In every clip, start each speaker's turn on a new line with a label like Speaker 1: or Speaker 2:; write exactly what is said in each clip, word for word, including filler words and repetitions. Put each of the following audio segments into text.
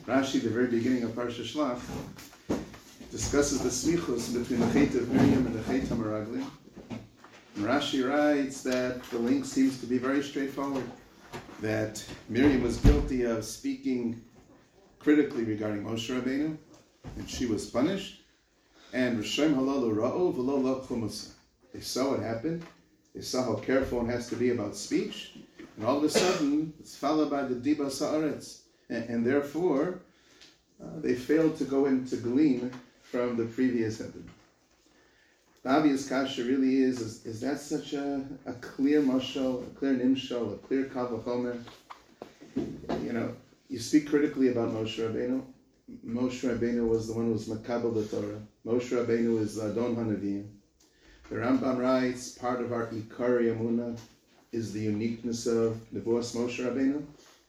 Speaker 1: Rashi, the very beginning of Parsha Shlach, discusses the smichus between the Chet of Miriam and the Chet HaMeraglim. And Rashi writes that the link seems to be very straightforward, that Miriam was guilty of speaking critically regarding Moshe Rabbeinu, and she was punished. And Rishonim halalu ra'u v'lo lakhu musa. They saw what happened. They saw how careful one has to be about speech, and all of a sudden it's followed by the diba sa'aretz, and, and therefore uh, they failed to go into glean from the previous heaven. The obvious kasha really is, is, is that such a, a clear mashal, a clear nimshal, a clear kal v'chomer? You know, you speak critically about Moshe Rabbeinu. Moshe Rabbeinu was the one who was makabel the Torah. Moshe Rabbeinu is Adon HaNeviim. The Rambam writes, part of our Ikari Emunah is the uniqueness of Nevuas Moshe Rabbeinu.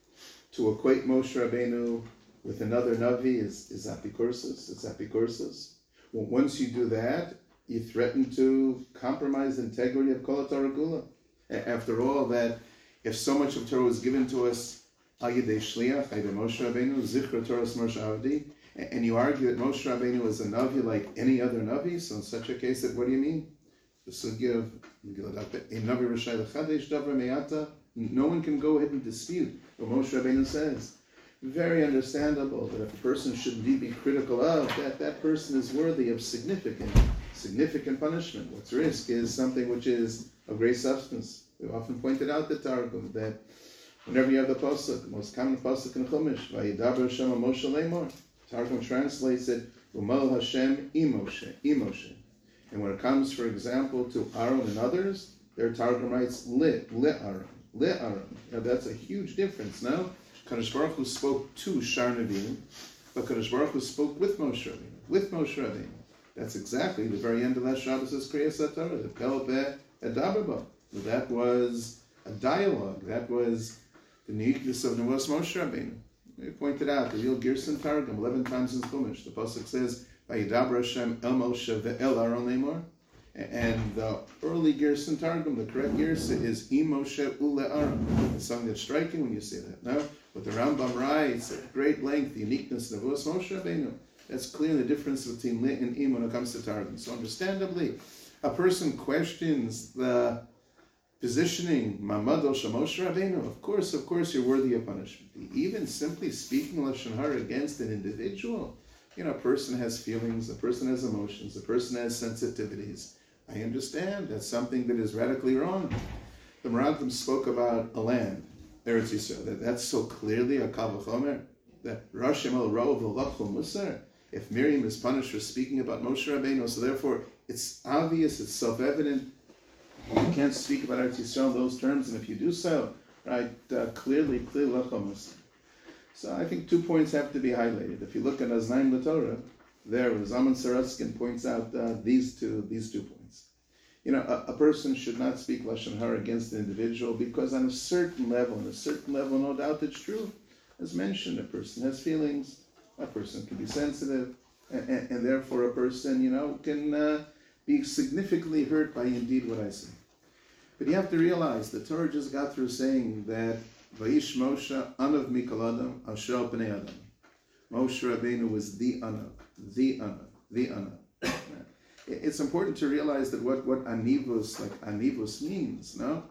Speaker 1: To equate Moshe Rabbeinu with another Navi is, is apikursus, it's apikursus. Well, once you do that, you threaten to compromise the integrity of Kol Torah Gula. After all, that if so much of Torah was given to us, Al Yidei Shliach, Yidei Moshe Rabbeinu, Zichra Torah Moshe Avdi, and you argue that Moshe Rabbeinu is a Navi like any other Navi, so in such a case, that what do you mean? The sugya of Navi Rishai L'Chadesh Davra Me'ata, no one can go ahead and dispute what Moshe Rabbeinu says. Very understandable that if a person should indeed be critical of, that that person is worthy of significant, significant punishment. What's risk is something which is of great substance. We've often pointed out the Targum that whenever you have the pasuk, the most common pasuk in Chumash, Vayidaber Hashem Moshe Lemor, Targum translates it, Umal Hashem Imoshe, Imoshe. And when it comes, for example, to Aaron and others, their Targum writes Li, Li Aaron, Li Aaron. Now that's a huge difference. Now, Kadosh Baruch Hu spoke to Shar Nevi'im, but Kadosh Baruch Hu spoke with Moshe Rabbeinu, with Moshe Rabbeinu. That's exactly the very end of that Shabbos is Kriyas HaTorah, the Pel Peh Edaber. That was a dialogue. That was the uniqueness of Nevuas Moshe Rabbeinu. We pointed out the real Gerson Targum eleven times in Chumash. The pasuk says, "Vayidaber Hashem El Moshe ve'el Aaron Lemor," and the early Gerson Targum, the correct Gerson, is I Moshe Ule Aaron. It's something that's striking when you say that. Now, but the Rambam writes at great length the uniqueness of Nevuas Moshe Rabbeinu. That's clearly the difference between Li and Im when it comes to Targum. So, understandably, a person questions the positioning Mamado Shemoshe Rabbeinu. Of course, of course, you're worthy of punishment. Even simply speaking lashon hara against an individual, you know, a person has feelings, a person has emotions, a person has sensitivities. I understand that's something that is radically wrong. The Meraglim spoke about a land, Eretz Yisrael. That, that's so clearly a kal v'chomer that Rashem el Rov v'lachol musar. If Miriam is punished for speaking about Moshe Rabbeinu, so therefore it's obvious, it's self-evident. You can't speak about Eretz Yisrael in those terms, and if you do so, right, uh, clearly, clearly lachol musar. So I think two points have to be highlighted. If you look at Aznaim L'Torah, there, Zalman Saraskin points out uh, these two these two points. You know, a, a person should not speak lashon hara against an individual because on a certain level, on a certain level, no doubt it's true. As mentioned, a person has feelings, a person can be sensitive, and, and, and therefore a person, you know, can uh, be significantly hurt by indeed what I say. But you have to realize the Torah just got through saying that Vayish Moshe Anav Mikol Adam Asher Pnei Adam. Moshe Rabbeinu was the Anav, the Anav, the Anav. It's important to realize that what, what Anivus, like Anivus means, no?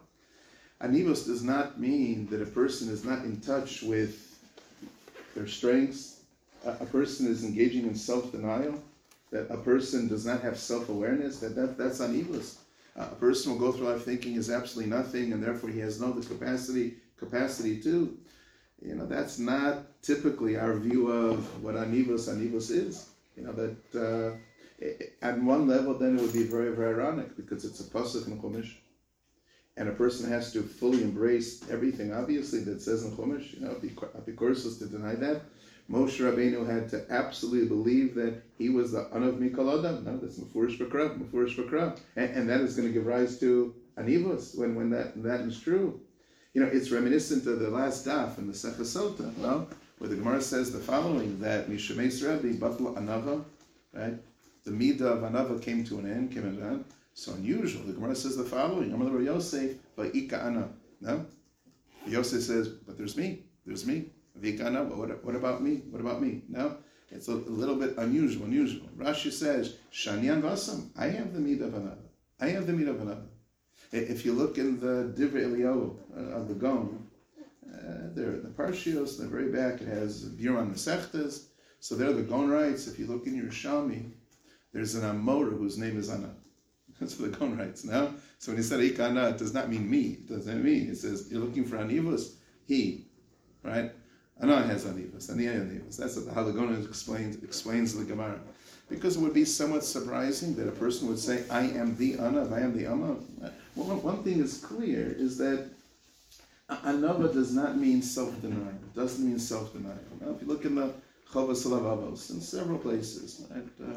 Speaker 1: Anivus does not mean that a person is not in touch with their strengths, a, a person is engaging in self-denial, that a person does not have self-awareness, that, that that's Anivus. Uh, a person will go through life thinking is absolutely nothing, and therefore he has no the capacity capacity to. You know, that's not typically our view of what Anivus Anivus is. You know, that uh, at one level then it would be very, very ironic because it's a pasuk in Chumash, and a person has to fully embrace everything, obviously, that says in Chumash. You know, apikursus to deny that. Moshe Rabbeinu had to absolutely believe that he was the Anav Mikol Adam. No, that's Mefurish B'Krav, Mefurish B'Krav. And, and that is going to give rise to Anivus when, when that, that is true. You know, it's reminiscent of the last daf in the Sefer Sota, no? Where the Gemara says the following, that Mishemeis Rebbe, Batla Anava, right? The Midah of Anava came to an end, came and end. So unusual. The Gemara says the following, Amar Yosef, Va'ika Ana. No? Yosef says, but there's me, there's me. Vikana, what, what about me? What about me? No, it's a, a little bit unusual, unusual. Rashi says, Shanyan Vasam, I have the meat of another. I have the meat of another. If you look in the Divrei Eliyahu uh, of the Gaon, uh, there, the Parshios, in the very back, it has Biuran Masechtas. So there the Gaon writes, if you look in your Yerushalmi, there's an Amora whose name is Anna. That's what the Gaon writes. Now, so when he said Ikana, it does not mean me. It doesn't mean. It says, you're looking for Anivus, he, right? Anna has Anivus, Aniyah Anivus. That's how the Gaon explains, explains the Gemara. Because it would be somewhat surprising that a person would say, I am the Anav, I am the Amma. Well, one thing is clear, is that Anava does not mean self-denial. It doesn't mean self-denial. Now, if you look in the Chovos Halavavos, in several places, right, uh,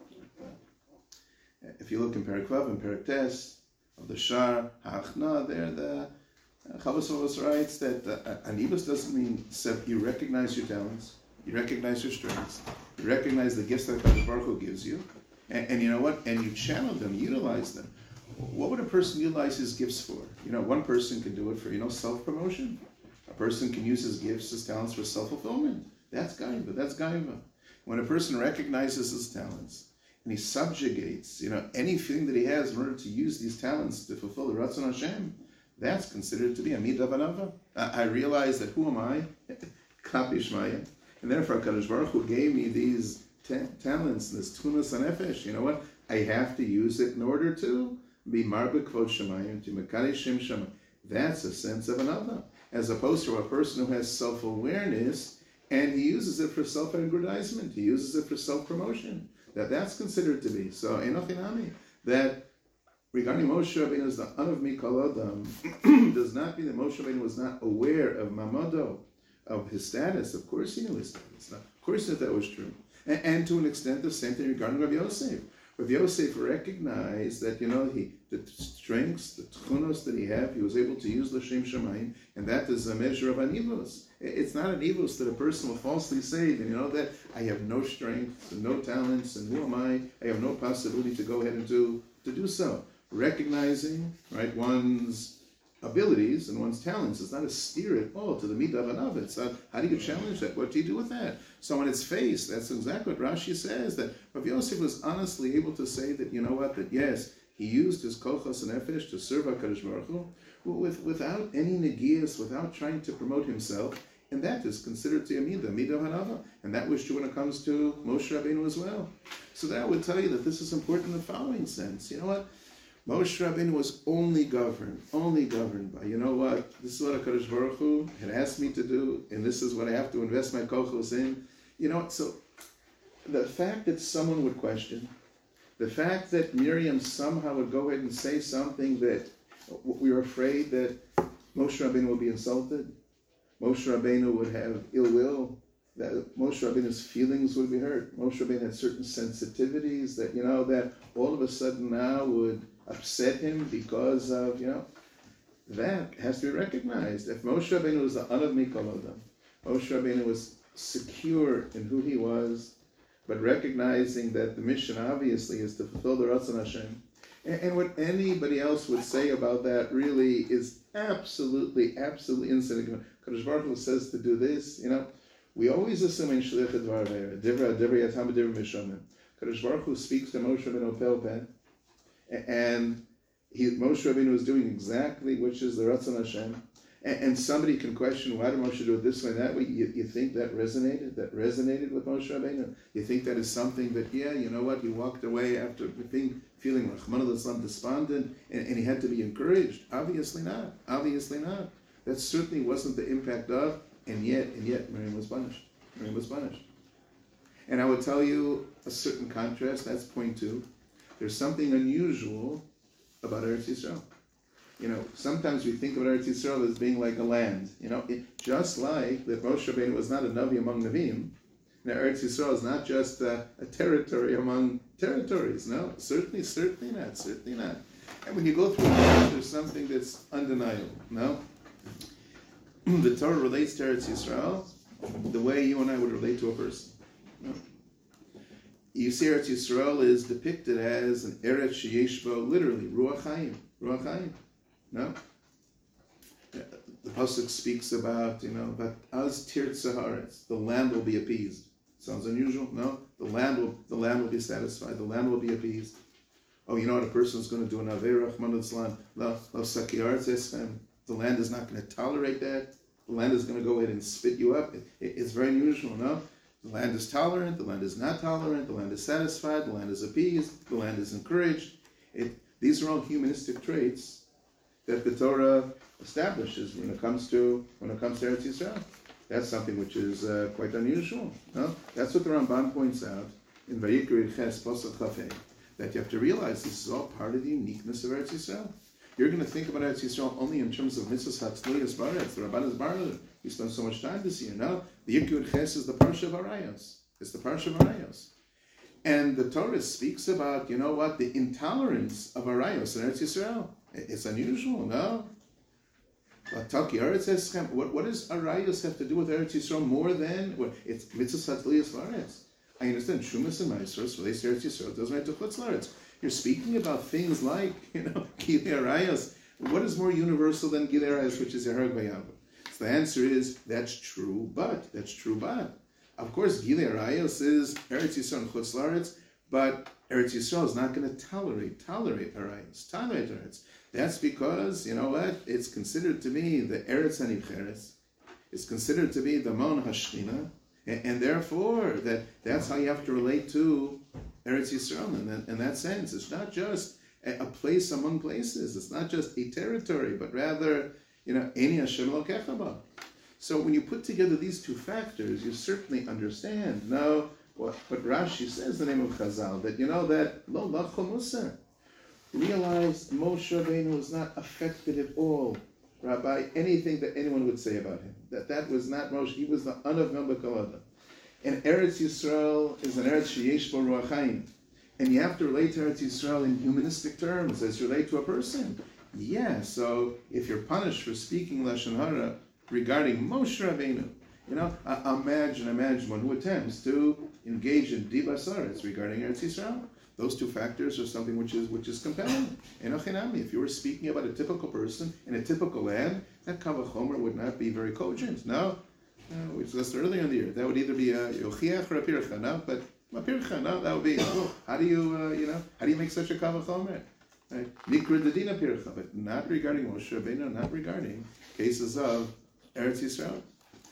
Speaker 1: if you look in Perek Vav and Perek Tes, of the Shar, Ha'achna, there the uh, Chovos Halavavos writes that uh, Anivus doesn't mean self, you recognize your talents, you recognize your strengths, you recognize the gifts that Kadosh Baruch Hu gives you, and, and you know what? And you channel them, utilize them. What would a person utilize his gifts for? You know, one person can do it for, you know, self-promotion. A person can use his gifts, his talents for self-fulfillment. That's gaiva, that's gaiva. When a person recognizes his talents, and he subjugates, you know, anything that he has in order to use these talents to fulfill the Ratzon Hashem, that's considered to be a midah v'anava. I, I realize that who am I? Kapishmaya. And therefore, Kadosh Baruch Hu gave me these ta- talents, this tunas hanefesh. You know what? I have to use it in order to be marbe kvod shemayim, to mekadei shem shemayim. That's a sense of another, as opposed to a person who has self-awareness and he uses it for self-aggrandizement. He uses it for self-promotion. That that's considered to be so. Enochinami, that regarding Moshe Rabbeinu as the Anav Mikol Adam does not mean that Moshe Rabbeinu was not aware of Mamado, of his status. Of course he knew his status. Of course that that was true. And, and to an extent, the same thing regarding Rabbi Yosef. Rabbi Yosef recognized that, you know, he the strengths, the tchunos that he had, he was able to use l'shem shamayim, and that is a measure of anivos. It's not an anivos that a person will falsely say, you know, that I have no strength, and no talents, and who am I? I have no possibility to go ahead and do to do so. Recognizing, right, one's abilities and one's talents is not a steer at all to the midah v'anav. It's not, how do you challenge that? What do you do with that? So on its face, that's exactly what Rashi says, that Rav Yosef was honestly able to say that, you know what, that yes, he used his kochos and nefesh to serve HaKadosh Baruch Hu with, without any negias, without trying to promote himself, and that is considered to be a midah, midah v'anava. And that was true when it comes to Moshe Rabbeinu as well. So that would tell you that this is important in the following sense. You know what? Moshe Rabbeinu was only governed, only governed by, you know what, this is what HaKadosh Baruch Hu had asked me to do, and this is what I have to invest my kochos in. You know, so the fact that someone would question, the fact that Miriam somehow would go ahead and say something that we were afraid that Moshe Rabbeinu would be insulted, Moshe Rabbeinu would have ill will, that Moshe Rabbeinu's feelings would be hurt. Moshe Rabbeinu had certain sensitivities that, you know, that all of a sudden now would upset him because of, you know, that has to be recognized. If Moshe Rabbeinu was the Anav Mikol Adam, Moshe Rabbeinu was secure in who he was, but recognizing that the mission obviously is to fulfill the Ratzon Hashem. And, and what anybody else would say about that really is absolutely, absolutely insignificant. Kadosh Baruch Hu says to do this, you know, we always assume in Shliach Dvar Ve'er, Divra, Divra Yatam, Divra Mishomim. Kadosh Baruch Hu speaks to Moshe Rabbeinu Pel Peh, and he, Moshe Rabbeinu is doing exactly which is the Ratzon Hashem. And, and somebody can question, why did Moshe do it this way and that way? You, you think that resonated? That resonated with Moshe Rabbeinu? You think that is something that, yeah, you know what, he walked away after being, feeling Rahman al-Islam despondent, and, and he had to be encouraged? Obviously not. Obviously not. That certainly wasn't the impact of, and yet, and yet, Miriam was punished. Miriam was punished. And I will tell you a certain contrast, that's point two. There's something unusual about Eretz Yisrael. You know, sometimes we think of Eretz Yisrael as being like a land. You know, it, just like that Moshe Rabbeinu was not a Navi among Navim, now Eretz Yisrael is not just a, a territory among territories. No, certainly, certainly not, certainly not. And when you go through it, there's something that's undeniable. No? The Torah relates to Eretz Yisrael the way you and I would relate to a person. No? You see Eretz Yisrael is depicted as an Eretz Sheyesh Bo, literally, Ruach Chaim. Ruach Chaim. No? The the pasuk speaks about, you know, but as tirtza haaretz, the land will be appeased. Sounds unusual? No, the land will the land will be satisfied. The land will be appeased. Oh, you know what? A person's going to do an averah, Rachmana litzlan. The land is not going to tolerate that. The land is going to go ahead and spit you up. It, it, it's very unusual, no? The land is tolerant. The land is not tolerant. The land is satisfied. The land is appeased. The land is encouraged. It, these are all humanistic traits that the Torah establishes when it comes to when it comes to Eretz Yisrael. That's something which is uh, quite unusual. No? That's what the Ramban points out in Vayikra Ches Pasuk Chafei, that you have to realize this is all part of the uniqueness of Eretz Yisrael. You're going to think about Eretz Yisrael only in terms of mitzvahs hatzliyas baretz. The Rabban is barler. We spent so much time this year. No, the Yikra Ches is the parsha of Arayos. It's the parsha of Arayos. And the Torah speaks about, you know what, the intolerance of Arayos in Eretz Yisrael. It's unusual, no? What, what does Arayos have to do with Eretz Yisrael more than what? It's mitzvah satliyas varetz. I understand Shumas and Maasros relates to Eretz Yisrael. It doesn't relate to Chutz La'aretz. You're speaking about things like, you know, Gilei Arayos. What is more universal than Gilei Arayos, which is Yehareg V'Yavah? So the answer is that's true, but that's true, but of course Gilei Arayos is Eretz Yisrael and Chutz La'aretz, but Eretz Yisrael is not going to tolerate tolerate Arayos, tolerate Arayos. That's because, you know what, it's considered to be the Eretz HaNibcheres. It's considered to be the Mon HaShchina, and, and therefore that that's how you have to relate to Eretz Yisrael in that, in that sense. It's not just a, a place among places. It's not just a territory, but rather, you know, Eni Hashem Elokecha ba. So when you put together these two factors, you certainly understand now what, what Rashi says in the name of Chazal, that you know that Lo Lachol Musar. Realized Moshe Rabbeinu was not affected at all, by anything that anyone would say about him. That that was not Moshe. He was the Anav Mem B'Kol Adam. And Eretz Yisrael is an Eretz Sheyesh Bo Ruach Chaim. And you have to relate to Eretz Yisrael in humanistic terms, as you relate to a person. Yeah, so if you're punished for speaking Lashon Hara regarding Moshe Rabbeinu, you know, uh, imagine, imagine one who attempts to engage in Dibas Aretz regarding Eretz Yisrael. Those two factors are something which is which is compelling. If you were speaking about a typical person in a typical land, that Kavachomer would not be very cogent. No, no, we discussed earlier in the year. That would either be a Yochiach or a Pircha. No, but a Pircha. No, that would be. Oh, how do you uh, you know how do you make such a Kavachomer? Right? Nikra Dedina Pircha, but not regarding Moshe Rabbeinu, not regarding cases of Eretz Yisrael.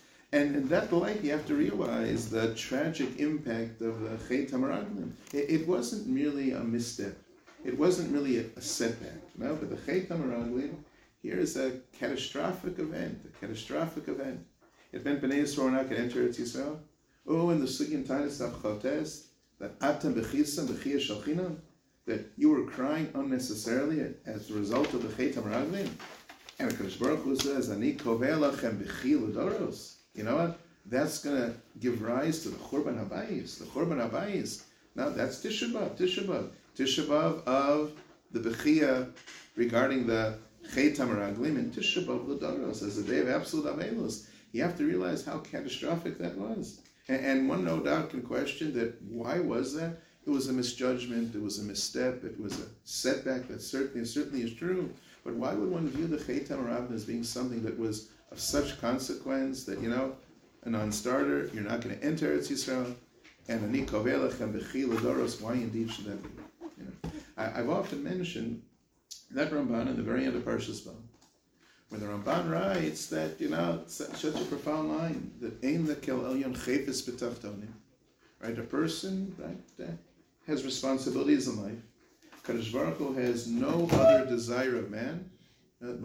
Speaker 1: And in that light, you have to realize the tragic impact of the Chet HaMeraglim. It, it wasn't merely a misstep. It wasn't really a, a setback. No, but the Chet HaMeraglim, here is a catastrophic event, a catastrophic event. It meant Bnei Yisrael not could enter Eretz Yisrael. Oh, in the Sugin Tainus Avchotes, that Atam B'chisam B'chiyah Shalchinam, that you were crying unnecessarily as a result of the Chet HaMeraglim. And the Kadosh Baruch Hu says, Ani koveh lachem b'chil l'doros. You know what? That's going to give rise to the Churban Habayis. The Churban Habayis. Now that's Tisha B'Av. Tisha B'Av. Tisha B'Av of the Bechia regarding the Chet HaMeraglim and Tisha B'Av l'Doros as the day of absolute Avelus. You have to realize how catastrophic that was. And, and one no doubt can question that why was that? It was a misjudgment. It was a misstep. It was a setback. That certainly, certainly is true. But why would one view the Chet HaMeraglim as being something that was of such consequence that, you know, a non-starter, you're not going to enter Eretz Yisrael, and ani koveh lachem b'chil l'doros, why indeed should that be? You know, I, I've often mentioned that Ramban in the very end of Parshas Bo, where the Ramban writes that, you know, such a profound line, that ein lekel elyon chefetz b'tachtonim, right? A person, right, uh, has responsibilities in life. Kadosh Baruch Hu has no other desire of man, that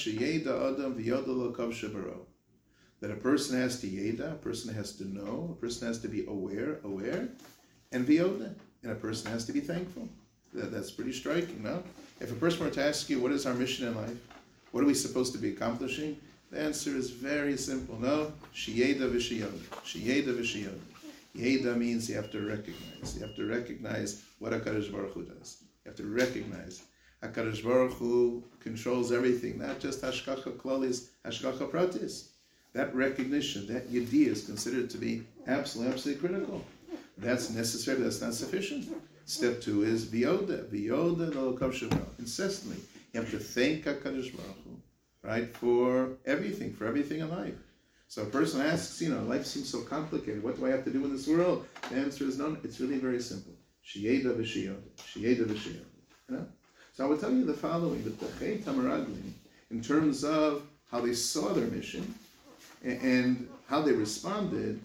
Speaker 1: a person has to yeda, a person has to know, a person has to be aware, aware, and v'yoda, and a person has to be thankful. That, that's pretty striking, no? If a person were to ask you, what is our mission in life? What are we supposed to be accomplishing? The answer is very simple, no? Sheyeda v'sheyoda. Sheyeda v'sheyoda. Yeda means you have to recognize. You have to recognize what HaKadosh Baruch Hu does. You have to recognize HaKadosh Baruch Hu controls everything, not just Hashgacha Klalis, Hashgacha Pratis. That recognition, that Yediyah is considered to be absolutely, absolutely critical. That's necessary, but that's not sufficient. Step two is V'yoda, V'yoda L'Elokam Shavro. Incessantly, you have to thank HaKadosh Baruch Hu, right? For everything, for everything in life. So a person asks, you know, life seems so complicated. What do I have to do in this world? The answer is no. It's really very simple. Sheyeda v'sheyod. Sheyeda v'sheyod. You know? So I will tell you the following, that the Chet HaMeraglim, in terms of how they saw their mission and how they responded,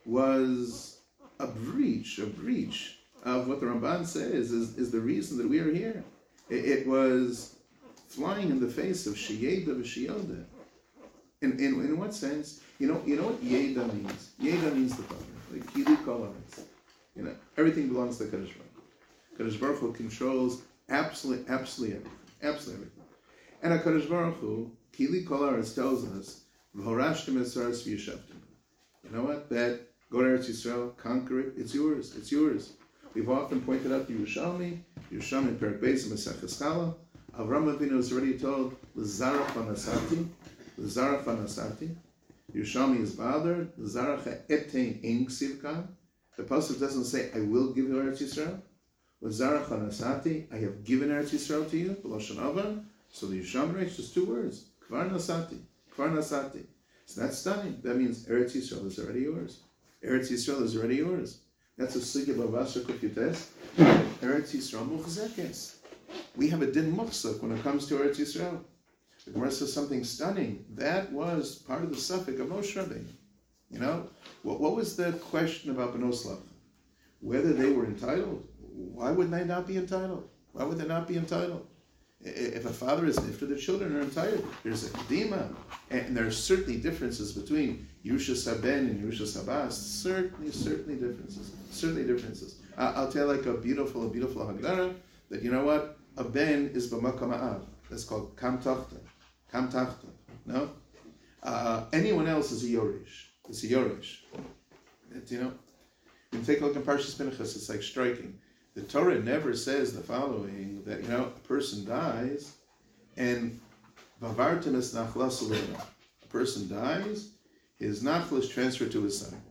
Speaker 1: was a breach, a breach of what the Ramban says is, is the reason that we are here. It, it was flying in the face of Sheyeda v'sheyod. In, in in what sense? You know, you know what Yeda means? Yeda means the power. Like Kili Kol Haaretz. You know, everything belongs to Kadosh Baruch Hu. Kadosh Baruch Hu controls absolutely, absolutely everything. Absolutely everything. And a Kadosh Baruch Hu, Kili Kol Haaretz tells us, V'horashtem es haaretz v'yeshavtem. You know what? That go to Eretz Yisrael, conquer it. It's yours. It's yours. We've often pointed out the Yerushalmi, Yerushalmi Perek Beis Maseches Chala. Avram Avinu is already told, L'zarach v'nasati. L'zarach v'nasati. Yerushalmi is bothered. L'zarach ha'etein ein ksivkan. The pasuk doesn't say, I will give you Eretz Yisrael. L'zarach v'nasati. I have given Eretz Yisrael to you. B'lashon hava. So the Yerushalmi writes just two words. Kvar nasati. Kvar nasati. So that's stunning. That means Eretz Yisrael is already yours. Eretz Yisrael is already yours. That's a sugya b'avasar kufyutes. Eretz Yisrael muchzekes. We have a din muchzak when it comes to Eretz Yisrael. The Gemara says something stunning. That was part of the suffix of Moshe Rabbeinu. You know, what, what was the question about Bnei Slav? Whether they were entitled. Why would they not be entitled? Why would they not be entitled? If a father is nifter, the children are entitled. There's a kedima, and there are certainly differences between Yerushas Haben and Yerushas Habas. Certainly, certainly differences. Certainly differences. Uh, I'll tell like a beautiful, a beautiful Hagdara that you know what, a ben is b'makam ha'av. That's called kam tachta, kam tachta. No, uh, anyone else is a yorish. It's a yorish. It, you know, you take a look in Parshas Pinchas. It's like striking. The Torah never says the following, that, you know, a person dies, and vavartim es nachlas ulema. A person dies, his nachla is transferred to his son.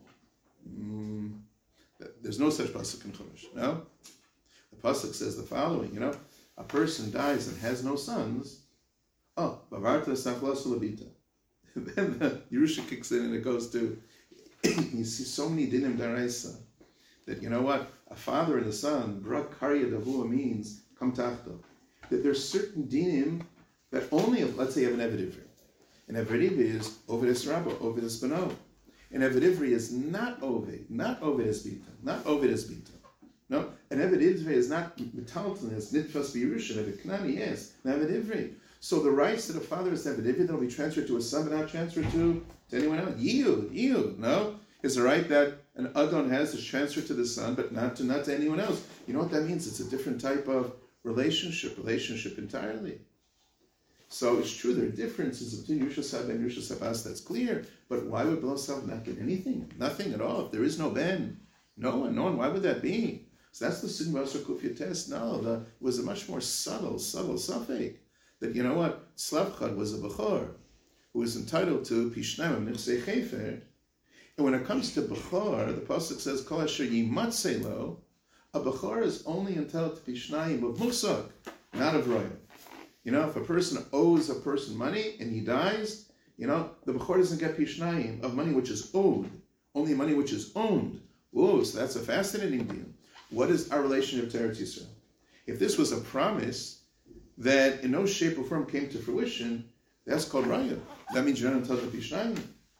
Speaker 1: Mm, there's no such pasuk in Chumash, no? The pasuk says the following, you know, a person dies and has no sons, oh, vavartim es nachlas ulebita. Then the Yerusha kicks in and it goes to, you see so many dinim daraisa, that, you know what, a father and a son, brak karya davua means kam tachto. That there's certain dinim that only, if, let's say you have an Eved Ivri. An Eved Ivri is Oved es Rabba, Oved es Bano. An Eved Ivri is not Oved, not Oved es Bita, not Oved es Bita. No, an Eved Ivri is not metalton, it's nitfas b'Yerusha, Eved Knani, yes, an Eved Ivri. So the rights that a father is Eved Ivri, that'll be transferred to a son, but not transferred to, to anyone else. Yield, yield, no? Is the right that an Adon has is transferred to the son, but not to not to anyone else. You know what that means? It's a different type of relationship, relationship entirely. So it's true there are differences between Yerushas Haben and Yerushas Habas, that's clear. But why would Bnei Slav not get anything? Nothing at all. If there is no ben, no one, no one. Why would that be? So that's the Sigma Asher Kufya test. No, the, it was a much more subtle, subtle suffix. That, you know what? Slavchad was a Bechor who was entitled to Pishnaim Nifsei Chefer. And when it comes to Bechor, the pasuk says, "Kol asher yimatzei lo," a Bechor is only entitled to Pishnayim of Musak, not of Roya. You know, if a person owes a person money and he dies, you know, the Bechor doesn't get Pishnayim of money which is owed, only money which is owned. Whoa, so that's a fascinating deal. What is our relationship to Eretz Yisrael? If this was a promise that in no shape or form came to fruition, that's called Raya. That means you're not entitled to Pishnayim.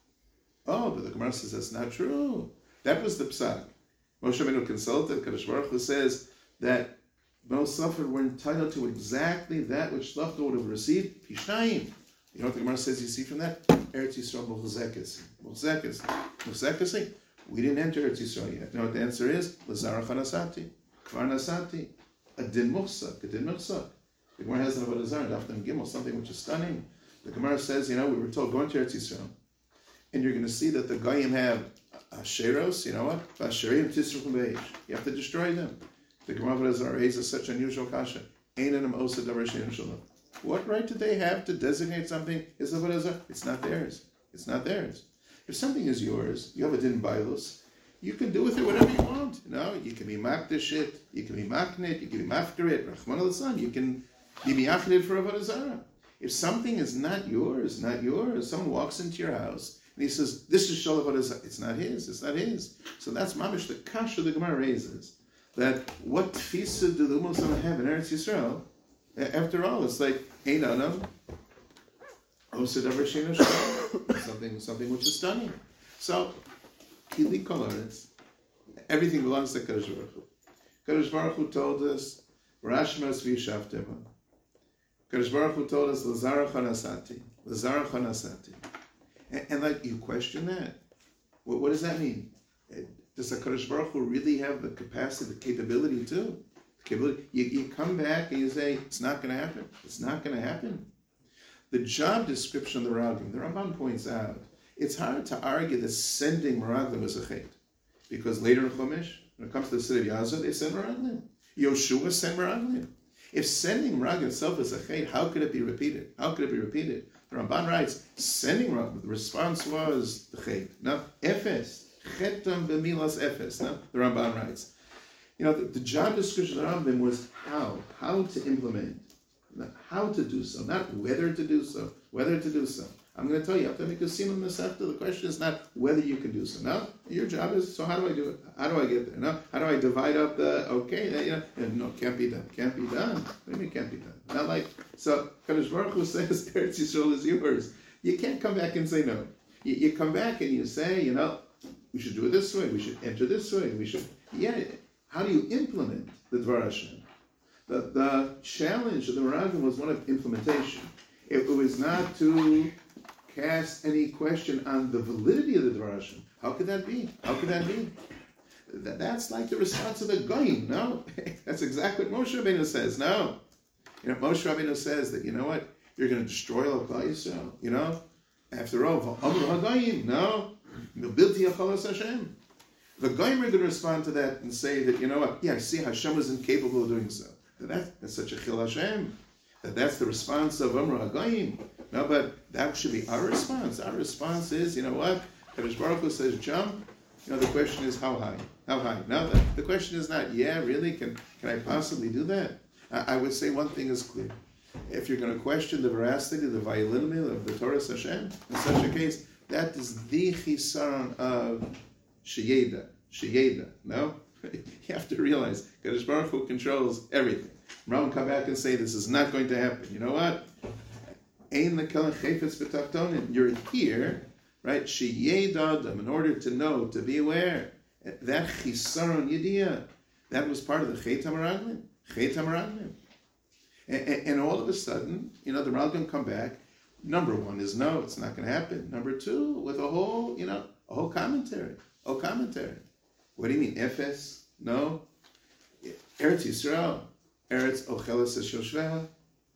Speaker 1: Oh, but the Gemara says that's not true. That was the psak. Moshe Rabbeinu consulted Kadosh Baruch Hu says that Bnei Safar were entitled to exactly that which Shlachta would have received. Pishnayim. You know what the Gemara says? You see from that Eretz Yisrael muchzekes, muchzekes, muchzekes. We didn't enter Eretz Yisrael yet. You know what the answer is? L'zarach hanasati, kvar nasati, a din muchzak, a din muchzak. The Gemara has an Avodah Zarah, Daf Mem Gimel, something which is stunning. The Gemara says, you know, we were told go into Eretz Yisrael. And you're going to see that the Goyim have Asheros, you know what? Asherim tisruchim beish. You have to destroy them. The Gemara Avodah is such unusual kasha. Einanam osa davar she'en shalom. What right do they have to designate something as Avodah Zarah? It's not theirs. It's not theirs. If something is yours, you have a din bailus, you can do with it whatever you want. You know, you can be makdish it, you can be maknit, you can be mafkir it, Rahman al-San, you can be miyachnid for Avodah Zarah. If something is not yours, not yours, someone walks into your house and he says, this is Shalom, it's not his, it's not his. So that's mamish the kasha the Gemara raises. That what tfisa do the Ummah have in Eretz Yisrael? After all, it's like, hey, no, no. Something, something which is stunning. So, Kili Kolaretz, everything belongs to Kadosh Baruch Hu. Kadosh Baruch Hu told us, Rashmas v'yishavtema. Kadosh Baruch Hu told us, Lazara chanasati. Lazara chanasati. And, and like, you question that. What, what does that mean? Does the Kadosh Baruch Hu really have the capacity, the capability to? You, you come back and you say, it's not going to happen. It's not going to happen. The job description of the Raglim, the Ramban points out, it's hard to argue that sending Meraglim is a chet. Because later in Chumash, when it comes to the city of Yazah, they send Meraglim. Yoshua sent Meraglim. If sending Meraglim itself is a chet, how could it be repeated? How could it be repeated? The Ramban writes, sending Meraglim, the response was the chet. Now, Efes, chetam b'milas Efes. Now, the Ramban writes, you know, the, the job description of the Rambam was how, how to implement, how to do so, not whether to do so, whether to do so. I'm going to tell you, after Mikusim Masechta, the question is not whether you can do so. No, your job is, so how do I do it? How do I get there? No, how do I divide up the, okay, you know, no, can't be done, can't be done. What do you mean can't be done? Not like, so Kadosh Baruch Hu says, Eretz Yisrael is yours. You can't come back and say no. You, you come back and you say, you know, we should do it this way, we should enter this way, we should, yeah. How do you implement the Dvar Hashem? The, the challenge of the Meraglim was one of implementation. It, it was not to cast any question on the validity of the Dvar Hashem. How could that be? How could that be? That, that's like the response of the Goyim. No, that's exactly what Moshe Rabbeinu says. No. You know, Moshe Rabbeinu says that, you know what? You're going to destroy all Klal Yisrael. You know? After all, V'amru HaGoyim. No. Bilti Achalas Hashem. The Goyim are going to respond to that and say that, you know what, yeah, I see Hashem was incapable of doing so. That, that's such a chil Hashem. That that's the response of Amr HaGoyim. No, but that should be our response. Our response is, you know what, Kadosh Baruch Hu says jump. You know, the question is how high? How high? Now, the, the question is not, yeah, really, can can I possibly do that? I, I would say one thing is clear. If you're going to question the veracity, the violity of the Torah Hashem, in such a case, that is the chisaron of Sheyeda, Sheyeda, no? You have to realize, Kadosh Baruch Hu controls everything. Rambam come back and say, this is not going to happen. You know what? Ein lekel chayfetz b'tachtonin. You're here, right? Sheyeda Adam, in order to know, to be aware. That chisaron yediyah, that was part of the Chet HaMeraglim. Chet HaMeraglim. And, and, and all of a sudden, you know, the Meraglim come back. Number one is no, it's not going to happen. Number two, with a whole, you know, a whole commentary. Oh, commentary. What do you mean? Efes? No. Eretz Yisrael. Eretz Ocheles Shoshveha.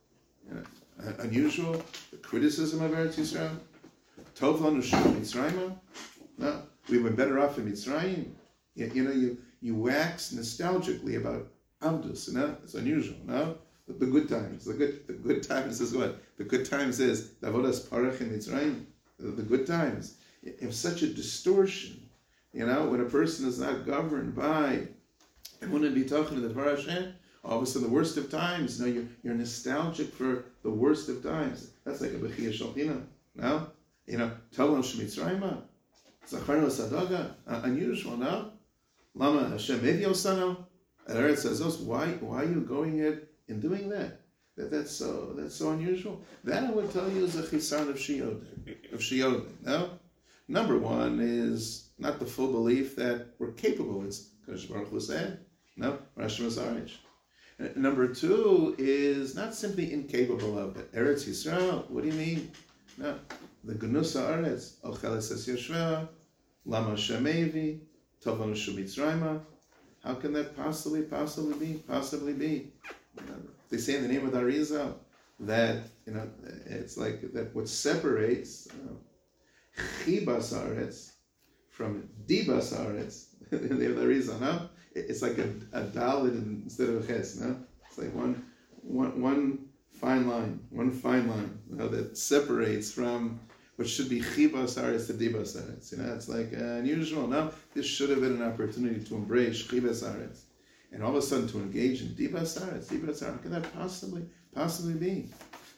Speaker 1: Unusual. The criticism of Eretz Yisrael. Tov lanu shel Mitzrayim. No. We were better off in Mitzrayim. You, you know, you, you wax nostalgically about Avdus. No? It's unusual. No? The, the good times. The good the good times is what? The good times is Davodas Parach in Mitzrayim. The, the good times. You have such a distortion. You know, when a person is not governed by, and wouldn't be talking to the Dvar Hashem, all of a sudden the worst of times, you know, you're, you're nostalgic for the worst of times. That's like a Bechiyah Shalchina. No? You know, Talam Shemitzrayim, Zacharno Sadaga, unusual, no? Lama Hashem Eviosano, and Eretz says, why, why are you going ahead and doing that? That that's so that's so unusual. That I would tell you is a chisan of Shiyodin, of Shiyodin, no? Number one is not the full belief that we're capable, as Kadosh Baruch Hu said. No, Rashi Mazarich. Number two is not simply incapable of it. Eretz Yisrael, what do you mean? No, the Gnus Haaretz, Ocheles Es Yoshveh, Lama Shemevi, Tovanu Shu Mitzrayim. How can that possibly, possibly be? Possibly be. You know, they say in the name of the Arizal that, you know, it's like that what separates Chibas Haaretz from Dibas Haaretz, in the name of the Arizal, no? It's like a, a dalet instead of a ches, no? It's like one, one, one fine line, one fine line, you know, that separates from what should be chibas haaretz to dibas haaretz. You know, it's like uh, unusual. No, this should have been an opportunity to embrace chibas haaretz, and all of a sudden to engage in dibas haaretz. Dibas haaretz, how can that possibly, possibly be?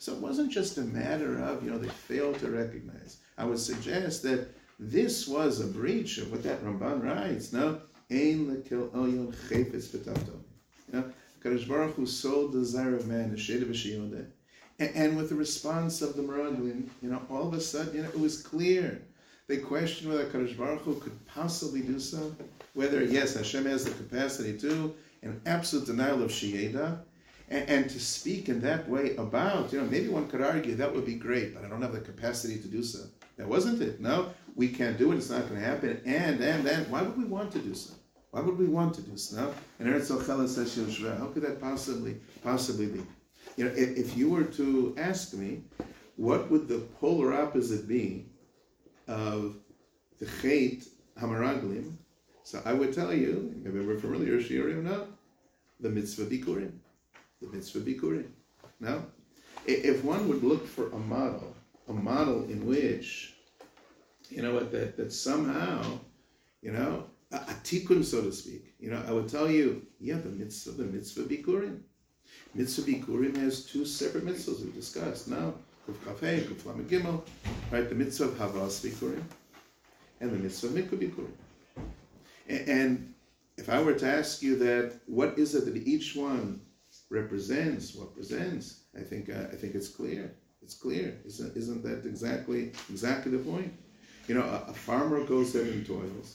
Speaker 1: So it wasn't just a matter of, you know, they failed to recognize. I would suggest that this was a breach of what that Ramban writes. No, Ein lekil elyon chayfetz b'tafto. You know, Kadosh Baruch Hu sold the desire of man, the shade of a shiyodeh. And with the response of the Meraglim, you know, all of a sudden, you know, it was clear. They questioned whether Kadosh Baruch Hu could possibly do so. Whether, yes, Hashem has the capacity to, an absolute denial of Shiyeda. And, and to speak in that way about, you know, maybe one could argue that would be great, but I don't have the capacity to do so. That wasn't it. No, we can't do it. It's not going to happen. And, and, and, why would we want to do so? Why would we want to do so? No? And Eretz Ochel says, how could that possibly, possibly be? You know, if, if you were to ask me, what would the polar opposite be of the Chet Hamaraglim? So I would tell you, maybe we're familiar, Shiurim, no? The mitzvah Bikurim. The mitzvah Bikurim. No? If one would look for a model, a model in which, you know what, that, that somehow, you know, a, a tikkun, so to speak, you know, I would tell you, yeah, the mitzvah, the mitzvah Bikurim. Mitzvah Bikurim has two separate mitzvahs we discussed now. Kuf Kafei, Kuf Lamed Gimel, right? The mitzvah of Havas Bikurim and the mitzvah of Mikvah Bikurim. And, and if I were to ask you that, what is it that each one represents? What presents? I think uh, I think it's clear. It's clear. Isn't isn't that exactly exactly the point? You know, a, a farmer goes there and toils,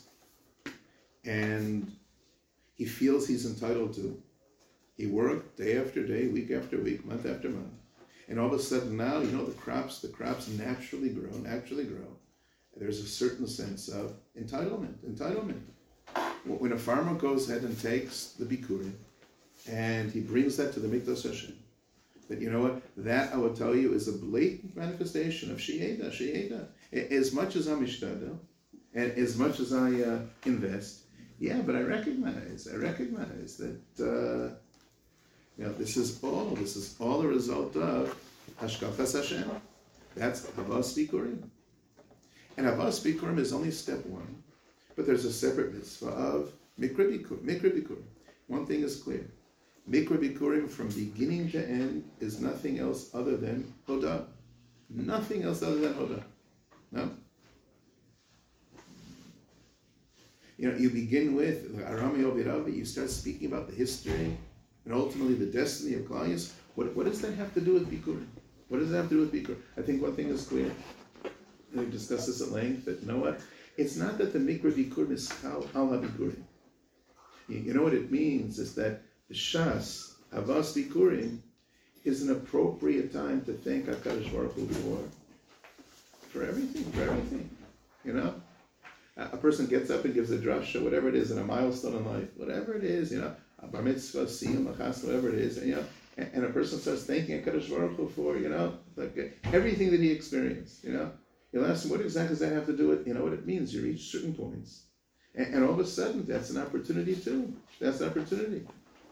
Speaker 1: and he feels he's entitled to. He worked day after day, week after week, month after month. And all of a sudden now, you know, the crops, the crops naturally grow, naturally grow. There's a certain sense of entitlement, entitlement. When a farmer goes ahead and takes the Bikurim, and he brings that to the Mikdash Hashem, that, you know what, that I will tell you is a blatant manifestation of Shiyeda, Shiyeda. As much as I'm ishtadel, and as much as I uh, invest, yeah, but I recognize, I recognize that, uh, you know, this is all, this is all a result of Hashkachas Hashem. That's Havas Bikurim. And Havas Bikurim is only step one. But there's a separate mitzvah of Mikra Bikurim. Mikra Bikurim. One thing is clear. Mikra Bikurim from beginning to end is nothing else other than Hodah. Nothing else other than Hodah. No? You know, you begin with Arami Obiravi, you start speaking about the history and ultimately the destiny of Klal. What, what does that have to do with Bikurim? What does that have to do with Bikurim? I think one thing is clear. We discussed this at length, that you know what? It's not that the Mikra Bikurim is Al HaBikurim. You, you know what it means is that the Shas, Havas Bikurim, is an appropriate time to thank HaKadosh Baruch Hu for, for everything, for everything. You know? A person gets up and gives a drasha, whatever it is, in a milestone in life, whatever it is, you know, a bar mitzvah, siyum, achas, whatever it is, and, you know, and, and a person starts thanking HaKadosh Baruch Hu for, you know, like uh, everything that he experienced, you know. You'll ask him, what exactly does that have to do with, you know, what it means? You reach certain points. And, and all of a sudden, that's an opportunity too. That's an opportunity.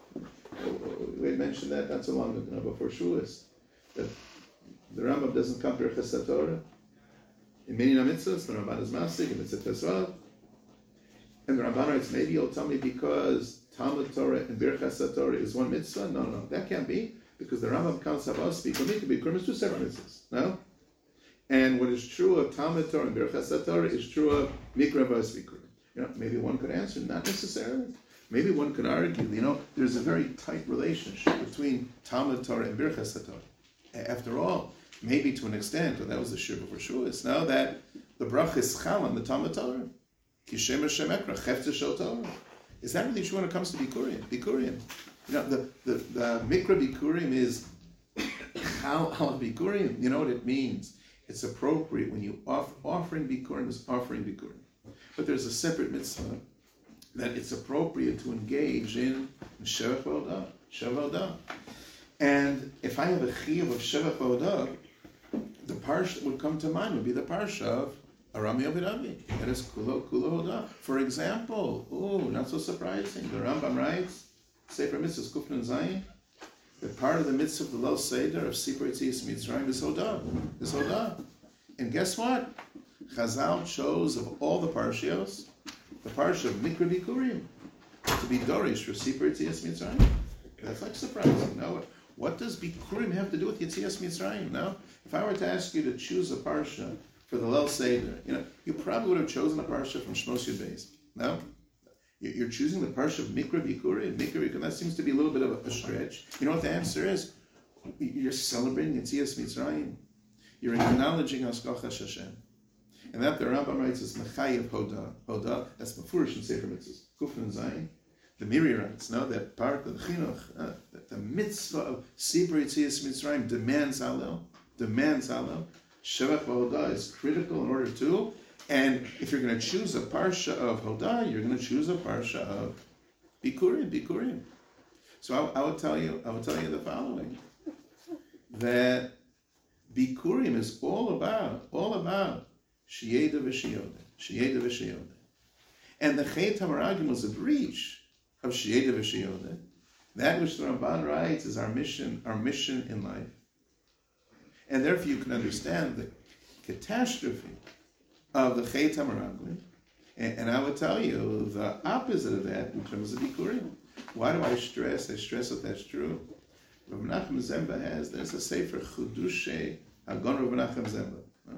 Speaker 1: We had mentioned that not so long ago, before Shulis, that the Rambam doesn't come to Birchas Torah. In many mitzvahs, the Ramban is masik, and it's a tesvav. And the Ramban writes, maybe you'll tell me because Talmud Torah and Birchas Torah is one mitzvah? No, no, that can't be, because the Rambam counts Havas Bikurim Bikurim as two separate mitzvahs. No? And what is true of Talmud Torah and Birchas Torah is true of Mikra Havas Bikurim. You know, maybe one could answer, not necessarily. Maybe one could argue, you know, there's a very tight relationship between Talmud Torah and Birchas Torah. After all, maybe to an extent, or that was the shir before Shuas, now that the brach is chal on the Talmud Torah. Kishem Hashem Ekra, Chefta Shel Torah. Is that really true when it comes to Bikurim? Bikurim. You know, the, the, the Mikra Bikurim is chal al Bikurim. You know what it means? It's appropriate when you off, offering Bikurim is offering Bikurim. But there's a separate mitzvah that it's appropriate to engage in Shevach V'Odah. Shevach V'Odah. And if I have a chiyuv of Shevach V'Odah, the parsha that would come to mind would be the parsha of Arami Obiravi. That is Kulo Kulo Hodah. For example, ooh, not so surprising, the Rambam writes, Sefer Mitzvahs Kufnan Zayin, that part of the mitzvah of the Lel Seder of Sipur Yetzias Mitzrayim is Hodah. Is Hodah. And guess what? Chazal chose of all the parshios, the parsha of Mikra Bikurim, to be Dorish for Sipur Yetzias Mitzrayim. That's like surprising. No, What does Bikurim have to do with Yetzias Mitzrayim? Now, if I were to ask you to choose a parsha for the Leil Seder, you know, you probably would have chosen a parsha from Shmos Yud Beis. No? You're choosing the parsha of Mikra Bikurim. Mikra Bikurim, that seems to be a little bit of a, a stretch. You know what the answer is? You're celebrating Yetzias Mitzrayim. You're acknowledging Hashgacha Hashem. And that the Rambam writes is Mechayev Hoda. Hoda, that's Mefurish in Sefer Mitzvahs. Kuf and Zayin. The Miri writes, no, that part of the Chinuch, uh, that the mitzvah of Sibur Yetzias Mitzrayim demands Hallel, demands Hallel. Shevach Hoda is critical in order to, and if you're going to choose a parsha of Hoda, you're going to choose a parsha of Bikurim, Bikurim. So I, I would tell you, I would tell you the following, that Bikurim is all about, all about Sheyeda v'Sheyoda, Sheyeda v'Sheyoda. And the Chet HaMeraglim was a breach of Sheyeda v'Sheyoda. That which the Ramban writes is our mission, our mission in life. And therefore you can understand the catastrophe of the Chet HaMeraglim. And, and I would tell you the opposite of that in terms of Bikurim. Why do I stress? I stress that that's true. Rav Menachem Zemba has, there's a Sefer Chudushe Hagon Rav Menachem Zemba. No.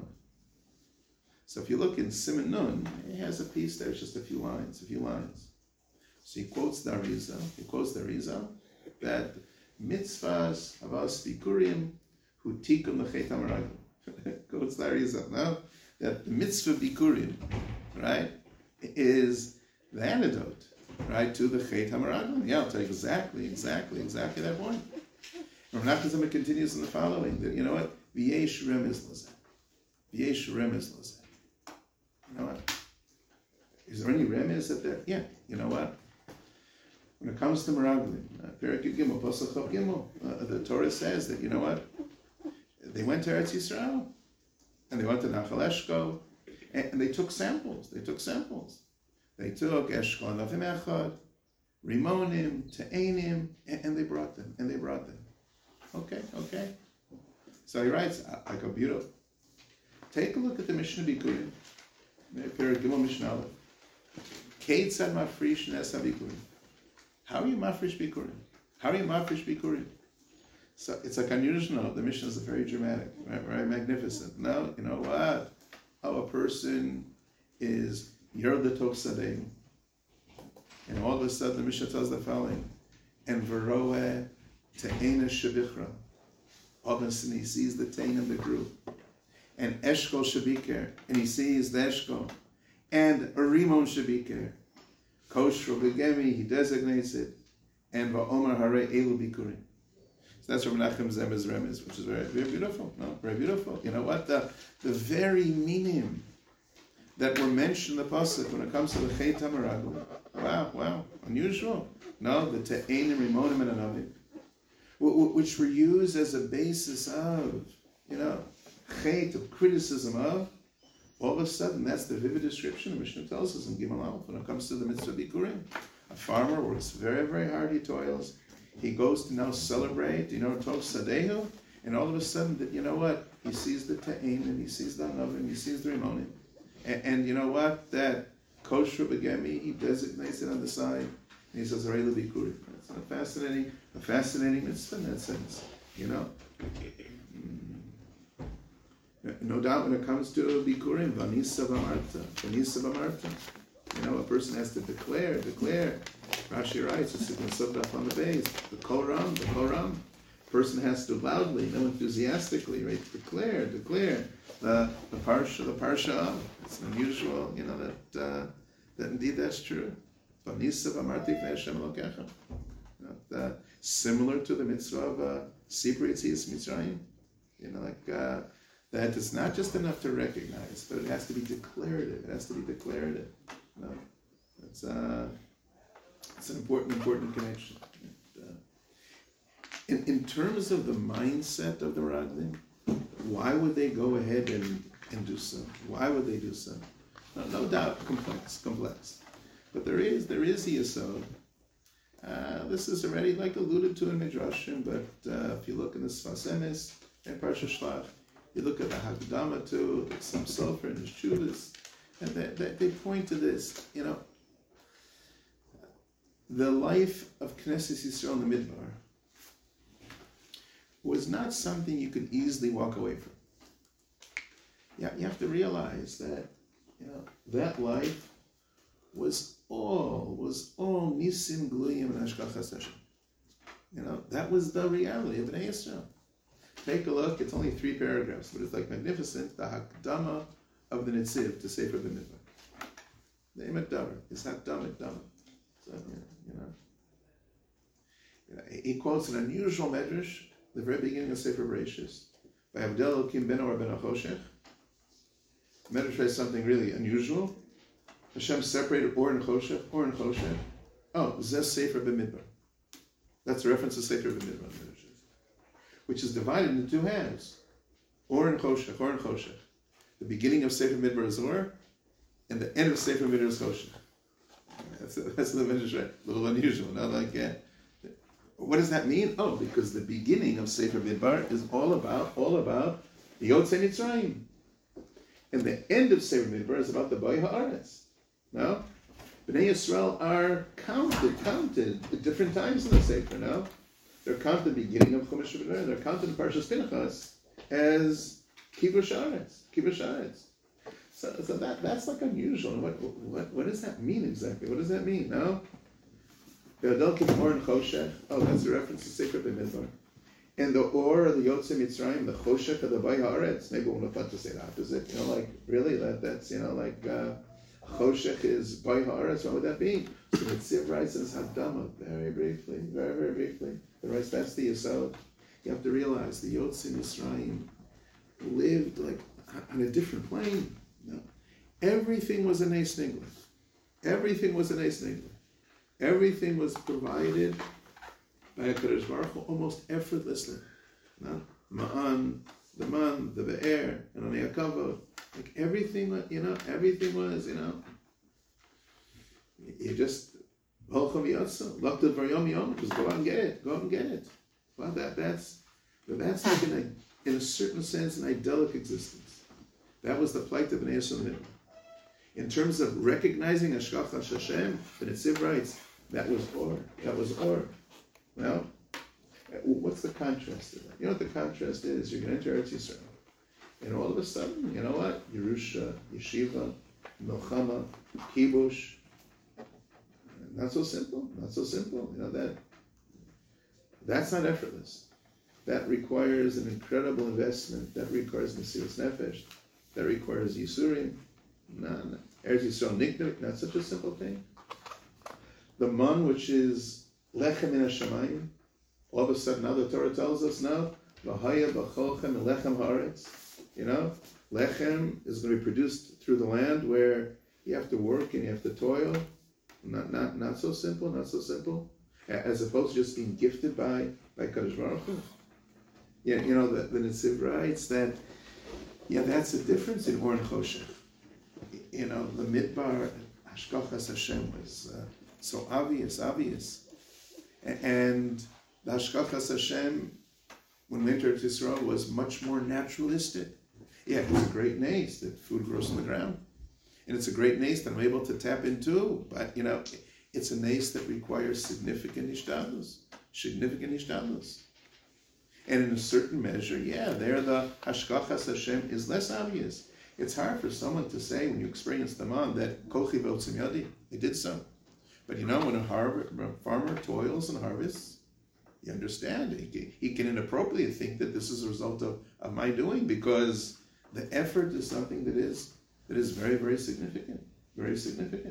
Speaker 1: So if you look in Siman Nun, he has a piece there, just a few lines, a few lines. So he quotes the Arizal, he quotes the Arizal, that mitzvahs havas bikurim hu tikkun l'chet hameraglim. Quotes the Arizal, no? That the mitzvah bikurim, right, is the antidote, right, to the chet hameraglim. Yeah, I'll tell you exactly, exactly, exactly that point. Rav Menachem Zemba continues in the following, that, you know what, v'yesh remez l'zeh. V'yesh remez l'zeh. You know what? Is there any remez up there? Yeah. You know what? When it comes to Meraglim, Perek Gimel, Pasuk Chav Gimel, uh, the Torah says that, you know what? They went to Eretz Yisrael, and they went to Nachal Eshkol, and, and they took samples. They took samples. They took Eshkol Navim Echad, Rimonim, Te'enim, and, and they brought them. And they brought them. Okay, okay. So he writes, I, I go beautiful. Take a look at the Mishnah Bikurim. Perek Gimel Mishnah Aleph. Keitzad mafrish nesa bikurim. How are you mafrish bikurim? How are you mafrish bikurim? So it's like unusual. The Mishnah is very dramatic, right? Very magnificent. No, you know what? How a person is yer the tov sadeh, and all of a sudden the Mishnah tells the following: and veroeh te'ena shebichra. All of a sudden he sees the tein in the group. And Eshkol Shabiker, and he sees the Eshkol, and Arimon Shabiker, Koshro Begemi, he designates it, and Va'omar Hare Elu Bikurim. So that's Rav Menachem Zemba's remez, which is very, very beautiful. No, very beautiful. You know what? The, the very meaning that were mentioned in the pasuk when it comes to the Chet HaMeraglim. Wow, wow, unusual. No, the Te'enim, Rimonim, and Anavim, which were used as a basis of, you know, Chet, of criticism of, all of a sudden, that's the vivid description the Mishnah tells us in Gimel Aleph when it comes to the mitzvah Bikurim. A farmer works very, very hard, he toils. He goes to now celebrate, you know, Tov Sadehu, and all of a sudden, that you know what? He sees the Te'enim, and he sees the Anavim, he sees the Rimonim. And, and you know what? That Kosher Begemi, he designates it on the side, and he says, Arei Bikurim. It's a fascinating, a fascinating mitzvah in that sense, you know. No doubt when it comes to Bikurim, Vanisa B'Marta, Vanisa B'Marta. You know, a person has to declare, declare. Rashi writes, it's going to sub up on the base. The Kol Ram, the Kol Ram. A person has to loudly, no enthusiastically, right? Declare, declare the the parsha, the parsha of. It's unusual, you know, that uh, that indeed that's true. Vanisa B'Marta Ifnei Hashem Elokecha. Similar to the mitzvah of uh, Sibur Yetzias Mitzrayim. You know, like. Uh, That it's not just enough to recognize, but it has to be declarative. It has to be declarative. No, it's uh, it's an important, important connection. And, uh, in in terms of the mindset of the Raglim, why would they go ahead and, and do so? Why would they do so? No, no doubt, complex, complex. But there is there is yesod. Uh, this is already like alluded to in Midrashim, but uh, if you look in the Sfas Emes and Parsha Shlach. You look at the Hagdama too, some Sofer and his Chuvas, and they, they, they point to this, you know, the life of Knesset Yisrael in the Midbar was not something you could easily walk away from. Yeah, you have to realize that, you know, that life was all, was all Nisim Gluyim and Hashgachas Hashem. You know, that was the reality of Bnei Yisrael. Take a look, it's only three paragraphs, but it's like magnificent, the Hakdama of the Netziv to Sefer B'Midbar. The Emet Davar is Hakdama Dama. So, you know, you know, he quotes an unusual medrash, the very beginning of Sefer Bereshis, by Abdel Elokim ben Or ben Achoshech. The medrash says something really unusual. Hashem separated Or and Choshech, Or and Choshech. Oh, Zeh Sefer B'Midbar. That's a reference to Sefer B'Midbar, which is divided into two halves. Or and Choshech, Or and Choshech. The beginning of Sefer Midbar is Or, and the end of Sefer Midbar is Choshech. That's, that's the medrash, right? A little unusual, not like that. Uh, what does that mean? Oh, because the beginning of Sefer Midbar is all about, all about the Yotzei Mitzrayim. And the end of Sefer Midbar is about the Bai Haaretz. No? Bnei Yisrael are counted, counted at different times in the Sefer, no? They're counted at the beginning of Chumash Shemini. They're counted in Parshas Pinchas as Kibush Haaretz, Kibush Haaretz. So, so that, that's like unusual. What, what, what does that mean exactly? What does that mean, no? Ve'adel Or and Choshech. Oh, that's a reference to Sefer B'Midbar. And the Or, the Yotzei Mitzrayim, the Choshech of the Bai Haaretz. Maybe we'll not to say the opposite. You know, like, really? That, that's, you know, like, uh, Choshech is Bai Haaretz. What would that be? So the Tziv writes as Hadama, very briefly, very, very briefly. It writes, that's the Yisod. You have to realize the Yotzei Mitzrayim lived like on a different plane. No. Everything was an Eis Nigla. Everything was an Eis Nigla. Everything was provided by a Kadosh Baruch Hu almost effortlessly. No? Ma'an, the Man, the Be'er, and on the Akavod. Like everything, you know, everything was, you know, you just, just go out and get it, go out and get it. Well, that, that's, that's like in a, in a certain sense, an idyllic existence. That was the plight of Bnei Yisrael. In terms of recognizing Hashgachas Hashem, the Netziv writes, that was Or, that was Or. Well, what's the contrast to that? You know what the contrast is? You're going to enter Eretz Yisrael. And all of a sudden, you know what? Yerusha, Yeshiva, Milchama, Kibush. Not so simple. Not so simple. You know that. That's not effortless. That requires an incredible investment. That requires Mesiras Nefesh. That requires Yisurim. No, no. Eretz Yisrael Niknuk. Not such a simple thing. The man, which is Lechem in Hashemayim. All of a sudden, now the Torah tells us now, V'haya b'cholchem lechem haaretz. You know, lechem is going to be produced through the land where you have to work and you have to toil. Not, not, not so simple. Not so simple. As opposed to just being gifted by by Kadosh Baruch Hu. Yeah, you know the the Netziv writes that. Yeah, that's the difference in Or and Choshech. You know, the Midbar Hashgachas Hashem was uh, so obvious, obvious, and the Hashgachas Hashem, when we entered Yisrael, was much more naturalistic. Yeah, it was a great nace that food grows on the ground. And it's a great nace that I'm able to tap into. But, you know, it's a nace that requires significant ishtadlus. Significant ishtadlus. And in a certain measure, yeah, there the Hashgachas Hashem is less obvious. It's hard for someone to say, when you experience the man, that kochi v'otzim yadi, they did so. But, you know, when a, har- a farmer toils and harvests, you understand, he can, he can inappropriately think that this is a result of, of my doing, because the effort is something that is that is very, very significant. Very significant.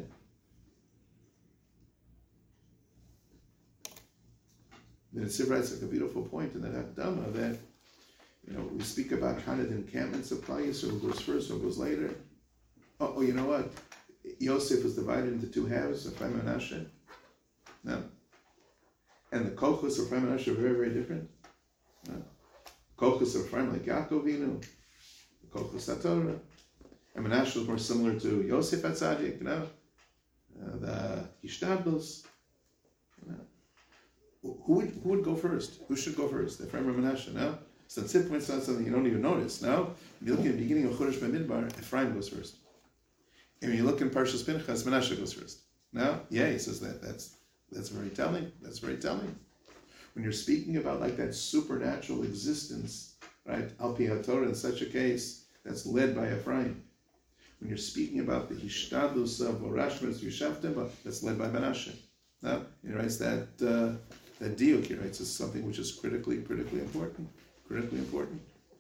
Speaker 1: The Netziv writes like a beautiful point in that Hakdama that, you know, we speak about kind of the encampments of Klal Yisrael, who goes first, who goes later. Oh, oh, you know what? Yosef was divided into two halves, Ephraim and Manasseh. No. And the Kochos of Ephraim and Manasseh are very, very different. No. Kochos of Ephraim like Yaakov Avinu, the Kochos HaTorah. And Manasseh was more similar to Yosef HaTzadik, you know, uh, the Hishtadlus. You know. Who would who would go first? Who should go first? Ephraim or Manasseh? No. So the Tzid points out something you don't even notice. Now, if you look at the beginning of Chodesh B'Midbar, Ephraim goes first. And when you look in Parshas Pinchas, Manasseh goes first. Now, yeah, he says that. That's that's very telling. That's very telling. When you're speaking about like that supernatural existence, right? Al pi haTorah, in such a case, that's led by Ephraim. When you're speaking about the Hishtadlus of Orashmas Yushavtim, that's led by Menashe. No? He writes that uh, that diuk, he writes, is something which is critically, critically important. Critically important.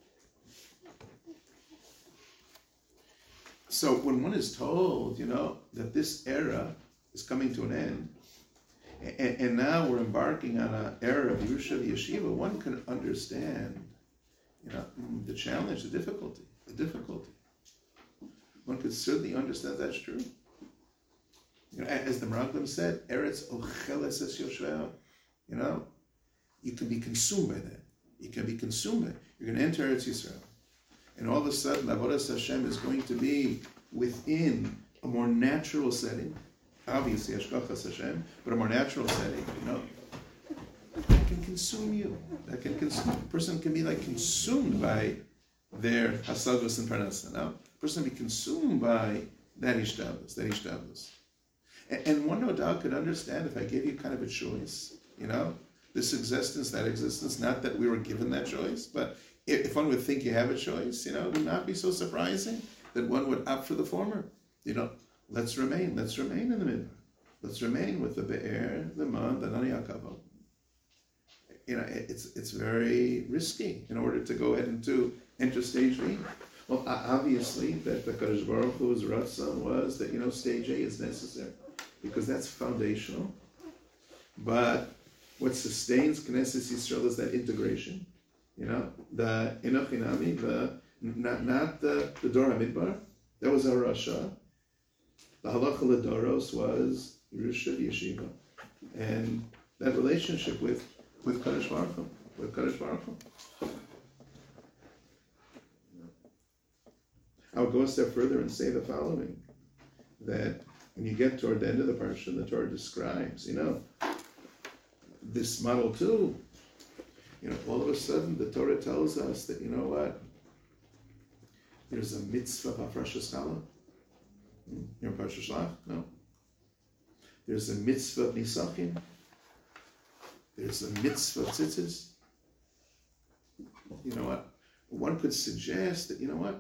Speaker 1: So when one is told, you know, that this era is coming to an end, and, and now we're embarking on an era of Yerusha Yeshiva, one can understand, you know, the challenge, the difficulty, the difficulty. One could certainly understand that's true. You know, as the Meraglim said, Eretz Ocheles es Yoshveo, you know, you can be consumed by that. You can be consumed by it. You're going to enter Eretz Yisrael. And all of a sudden, Avodas Hashem is going to be within a more natural setting. Obviously, Hashgachas Hashem, but a more natural setting, you know. That can consume you. That can consume. A person can be like consumed by their Hasagos and Parnasa. Now, a person can be consumed by that Ishtavos, that Ishtavos. And, and one no doubt could understand if I gave you kind of a choice, you know, this existence, that existence, not that we were given that choice, but if one would think you have a choice, you know, it would not be so surprising that one would opt for the former. You know, let's remain, let's remain in the middle. Let's remain with the Be'er, the Man, the Nani Akavo. You know, it's it's very risky in order to go ahead and to enter stage B. Well, obviously, that the Kadosh Baruch Hu's Ratzon was that, you know, stage A is necessary, because that's foundational. But what sustains Knesset Yisrael is that integration. You know, the Enochinami, the not not the, the Dor HaMidbar, that was our Rasha. The Halacha L'Doros was Yerusha Yeshiva. And that relationship with, with Kadosh Baruch Hu, with Kadosh Baruch Hu. I would go a step further and say the following, that when you get toward the end of the parsha, the Torah describes, you know, this model too. You know, all of a sudden the Torah tells us that, you know what, there's a mitzvah of Hafrashas Chala. You're in Parsha Shlach? No. There's a mitzvah of Nisachim. There's a mitzvah of Tzitzis. You know what? One could suggest that, you know what?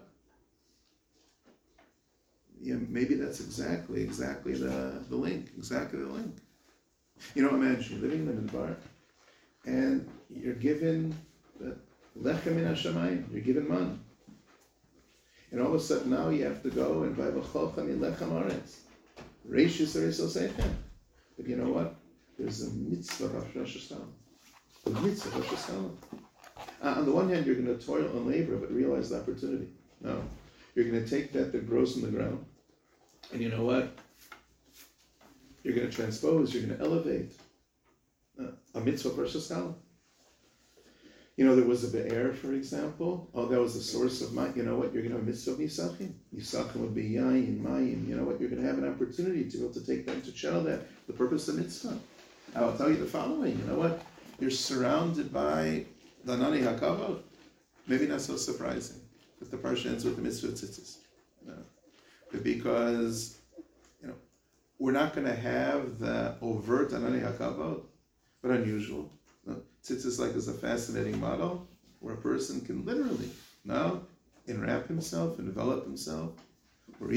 Speaker 1: Yeah, maybe that's exactly, exactly the, the link. Exactly the link. You know, imagine you're living in the Midbar, and you're given the lechem min hashamayim. You're given man. And all of a sudden now you have to go and buy v'cholcha min lechem aretz. Reishis arisol seichem. But you know what? There's a mitzvah of Rosh Hashanah. A mitzvah of Rosh Hashanah. Uh, on the one hand, you're going to toil and labor, but realize the opportunity. No. You're going to take that that grows in the ground. And you know what? You're going to transpose, you're going to elevate uh, a mitzvah of Rosh Hashanah. You know, there was a Be'er, for example. Oh, that was the source of my, you know what? You're going to have a mitzvah of Nisachim. Nisachim would be yayin, mayim. You know what? You're going to have an opportunity to be able to take that, to channel that, the purpose of mitzvah. I will tell you the following. You know what? You're surrounded by the Nani HaKavod. Maybe not so surprising, but the parsha ends with the mitzvah of tzitzis. You know? But because, you know, we're not going to have the overt Anani HaKavod, but unusual. No? Tzitzis like is a fascinating model where a person can literally now enwrap himself, envelop himself. Now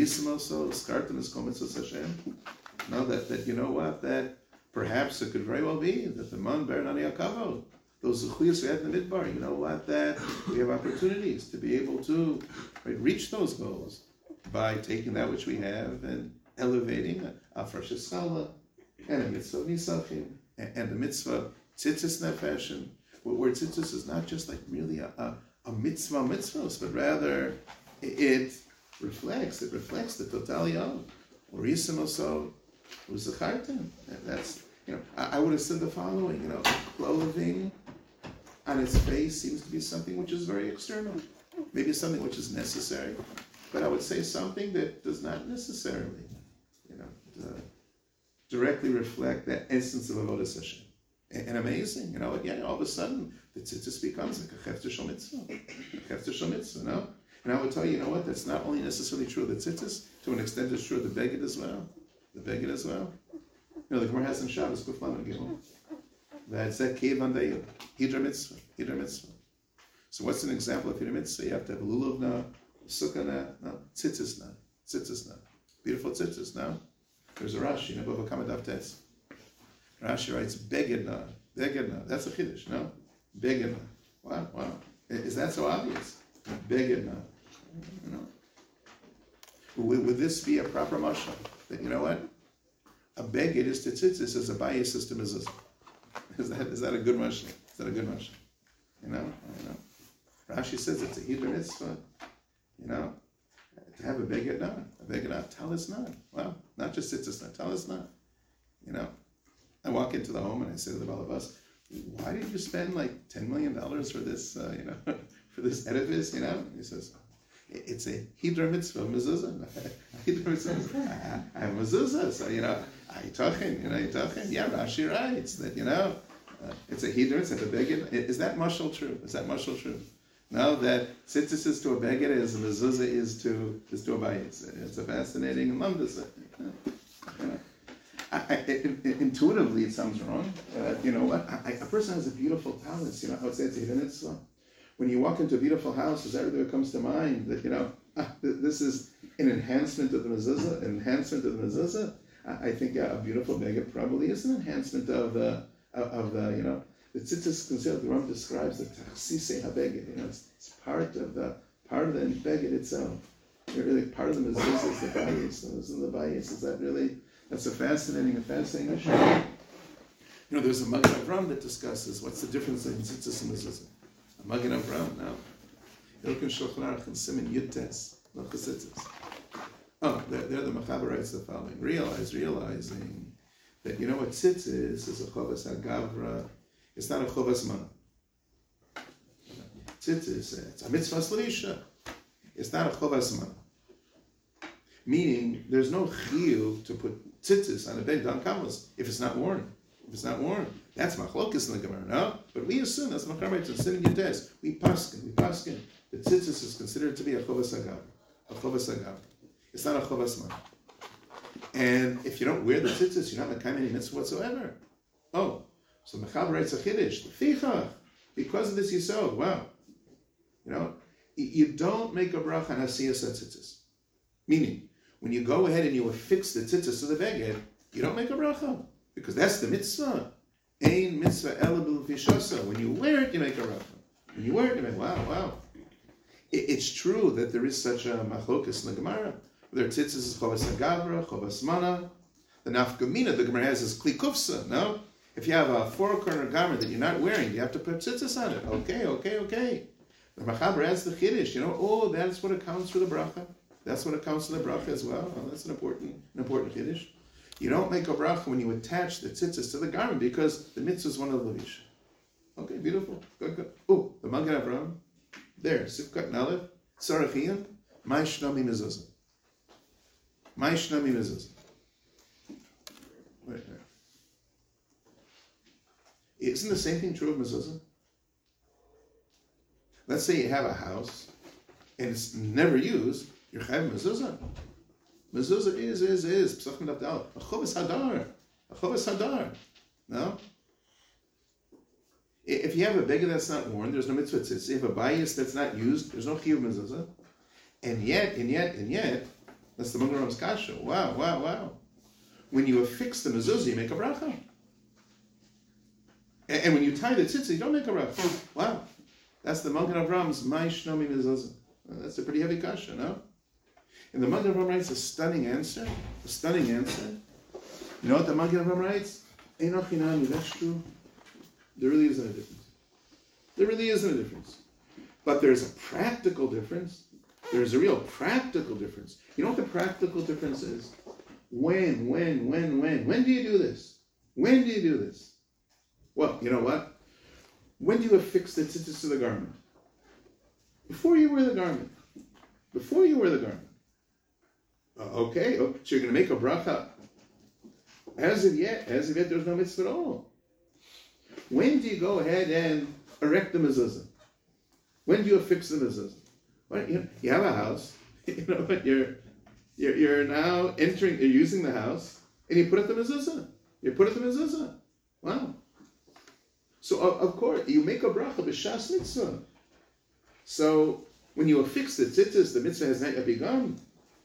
Speaker 1: that, that you know what, that perhaps it could very well be that the man ber Nani HaKavod, those zuchlius we had in the midbar, you know what, that we have opportunities to be able to right, reach those goals by taking that which we have and elevating a Hafrashas Chala and a mitzvah of Nisachim and the mitzvah tzitzis in that fashion, where tzitzis is not just like really a, a, a mitzvah mitzvahs, but rather it reflects, it reflects the totality of Orisim also was the Chartan. That's, you know, I, I would have said the following, you know, clothing on its face seems to be something which is very external. Maybe something which is necessary, but I would say something that does not necessarily, you know, uh, directly reflect that essence of Avodas Hashem. And, and amazing, you know, again, all of a sudden, the tzitzis becomes like a chefter shel mitzvah. A chefter shel mitzvah, no? And I would tell you, you know what, that's not only necessarily true of the tzitzis, to an extent it's true of the beged as well. The beged as well. You know, the Gemara has in Shabbos, Kuf Lamed Gimel. That's that cave on the Hidra Mitzvah. Hidra Mitzvah. So what's an example of Hidra Mitzvah? You have to have a lulav na, sukkah na, no, tzitzis na, tzitzis na. Beautiful tzitzis, no? There's a Rashi, Nebava Kamadav Tes. Rashi writes, beged na, beged na. That's a Chiddush, no? Beged na. Wow, wow. Is that so obvious? Beged na. You know? Would, would this be a proper mashal? That, you know what? A beged is to tzitzis as a bias system is this. Is that, is that a good mashal? Is that a good mashal? You know? You know? Rashi says it's a Hidra Mitzvah. You know? To have a beged na. A beged na. Talis na. Wow. Not just tzitzis na. Talis na. You know? I walk into the home and I say to the balabas, why did you spend like ten million dollars for this, uh, you know, for this edifice, you know? And he says, it's a Hidra Mitzvah, mezuzah. Hidra Mitzvah. I have mezuzah, so, you know, I talking, you know, you talking. Yeah, Rashi writes that, you know, uh, it's a Hidra, it's a beged. Is that mashal true? Is that mashal true? No, that tzitzis is to a beged as a mezuzah is to, is to a bayis. It's a fascinating lumdus. You know? I, I, it, it, intuitively, it sounds wrong. Uh, you know what? I, a person has a beautiful talent. You know, I would say it's a hidden mitzvah. When you walk into a beautiful house, is everything that comes to mind that, you know, ah, this is an enhancement of the mezuzah, an enhancement of the mezuzah. I, I think a beautiful beged probably is an enhancement of the, of the, you know, the tzitzis considered, the Ram describes the tachsisei habeged. You know, it's, it's part of the, part of the beged itself. You're really part of the mezuzah is the bayis. So this is the bayis. Is that really... That's a fascinating, a fascinating issue. You know, there's a Magen Avram that discusses what's the difference in tzitzis and mezuzah. A Magen Avram now. Ilkin Shulchan Aruch and Siman Yutes, not tzitzis. Oh, there, there the Mechaber writes the following: realize, realizing that you know what tzitz is is a chovas hagavra. It's not a chovas mana. Tzitz is it's a mitzvah l'isha. It's not a chovas mana. Meaning, there's no chiyuv to put tzitzis on a bed on kavos if it's not worn. If it's not worn, that's machlokes in the Gemara, no? But we assume that's machlokes to sin yutes. We paskin, we paskin. The tzitzis is considered to be a chovas hagav, a chovas hagav. It's not a chovas man. And if you don't wear the tzitzis, you're not mekayim any mitzvah whatsoever. Oh, so Mechaber writes a chiddush. Fichach, because of this yisod. Wow, you know, you don't make a bracha on hasiyas tzitzis. Meaning, when you go ahead and you affix the tzitzis to the beged, you don't make a bracha. Because that's the mitzvah. Ein mitzvah ela b'lefishasa. When you wear it, you make a bracha. When you wear it, you make, wow, wow. It, it's true that there is such a machlokas in the Gemara. Whether tzitzis is chovas hagavra, chovas mana. The nafkamina the Gemara has is klikufsa, no? If you have a four-corner garment that you're not wearing, you have to put tzitzis on it. Okay, okay, okay. The Mechaber adds the chiddush, you know, oh, that's what accounts for the bracha. That's what accounts to the bracha as well. Oh, that's an important, an important chiddush. You don't make a bracha when you attach the tzitzis to the garment because the mitzvah is one of the levish. Okay, beautiful. Good, good. Oh, the Magen Avram. There, Sifkat Nalev, Sarachiyah, Mai Shnami Mezuzah. Mai Shnami Mezuzah. Wait, wait. Isn't the same thing true of mezuzah? Let's say you have a house and it's never used. You're chayav mezuzah. Mezuzah is, is, is. Pesachim Davdal. A chovas hadar. A chovas hadar. No? If you have a beged that's not worn, there's no mitzvah tzitz. If you have a bayis that's not used, there's no chiyuv mezuzah. And yet, and yet, and yet, that's the Magen Avram's kasha. Wow, wow, wow. When you affix the mezuzah, you make a bracha. And, and when you tie the tzitz, you don't make a bracha. Wow. That's the Magen Avram's Mai Shnomi Mezuzah. That's a pretty heavy kasha, no? And the Magen Avram writes a stunning answer. A stunning answer. You know what the Magen Avram writes? Einoch hinami, that's true. There really isn't a difference. There really isn't a difference. But there's a practical difference. There's a real practical difference. You know what the practical difference is? When, when, when, when? When do you do this? When do you do this? Well, you know what? When do you affix the tzitzis to the garment? Before you wear the garment. Before you wear the garment. Uh, okay, oh, so you're going to make a bracha. As of yet, as of yet, there's no mitzvah at all. When do you go ahead and erect the mezuzah? When do you affix the mezuzah? Well, you know, you have a house. You know what? You're, you're you're now entering. You're using the house, and you put up the mezuzah. You put up the mezuzah. Wow. So of, of course, you make a bracha b'shas mitzvah. So when you affix the tzitzis, the mitzvah has not yet begun.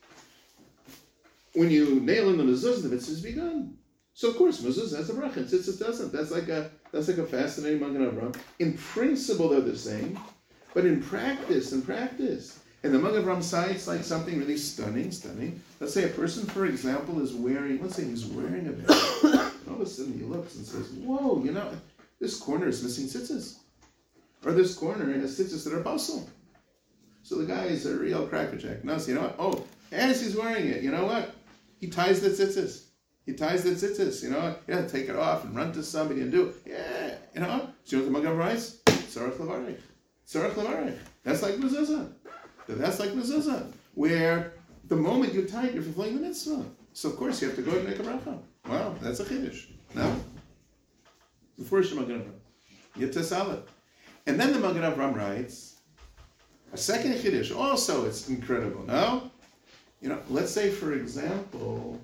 Speaker 1: When you nail in the mezuzah, the mitzvah has begun. So of course, mezuzah has a bracha, and tzitzis doesn't. That's like a that's like a fascinating Magen Avraham. In principle, they're the same, but in practice, in practice, and the Magen Avraham cites like something really stunning, stunning. Let's say a person, for example, is wearing. Let's say he's wearing a belt. And all of a sudden, he looks and says, "Whoa, you know, this corner is missing tzitzis, or this corner has tzitzis that are bustle." So the guy is a real crackerjack. No, so you know what? Oh, as he's wearing it, you know what? He ties the tzitzis. He ties the tzitzis, you know, you have to take it off and run to somebody and do it. Yeah, you know. So you know what the Magen writes? Tzarech levarich. Tzarech levarich. That's like mezuzah. That's like mezuzah, where the moment you tie it, you're fulfilling the mitzvah. So of course you have to go and make a bracha. Wow, that's a chiddush. No? The first Magen Avraham. Yet salad. And then the Magen Avraham writes, a second chiddush. Also, it's incredible. No? You know, let's say, for example,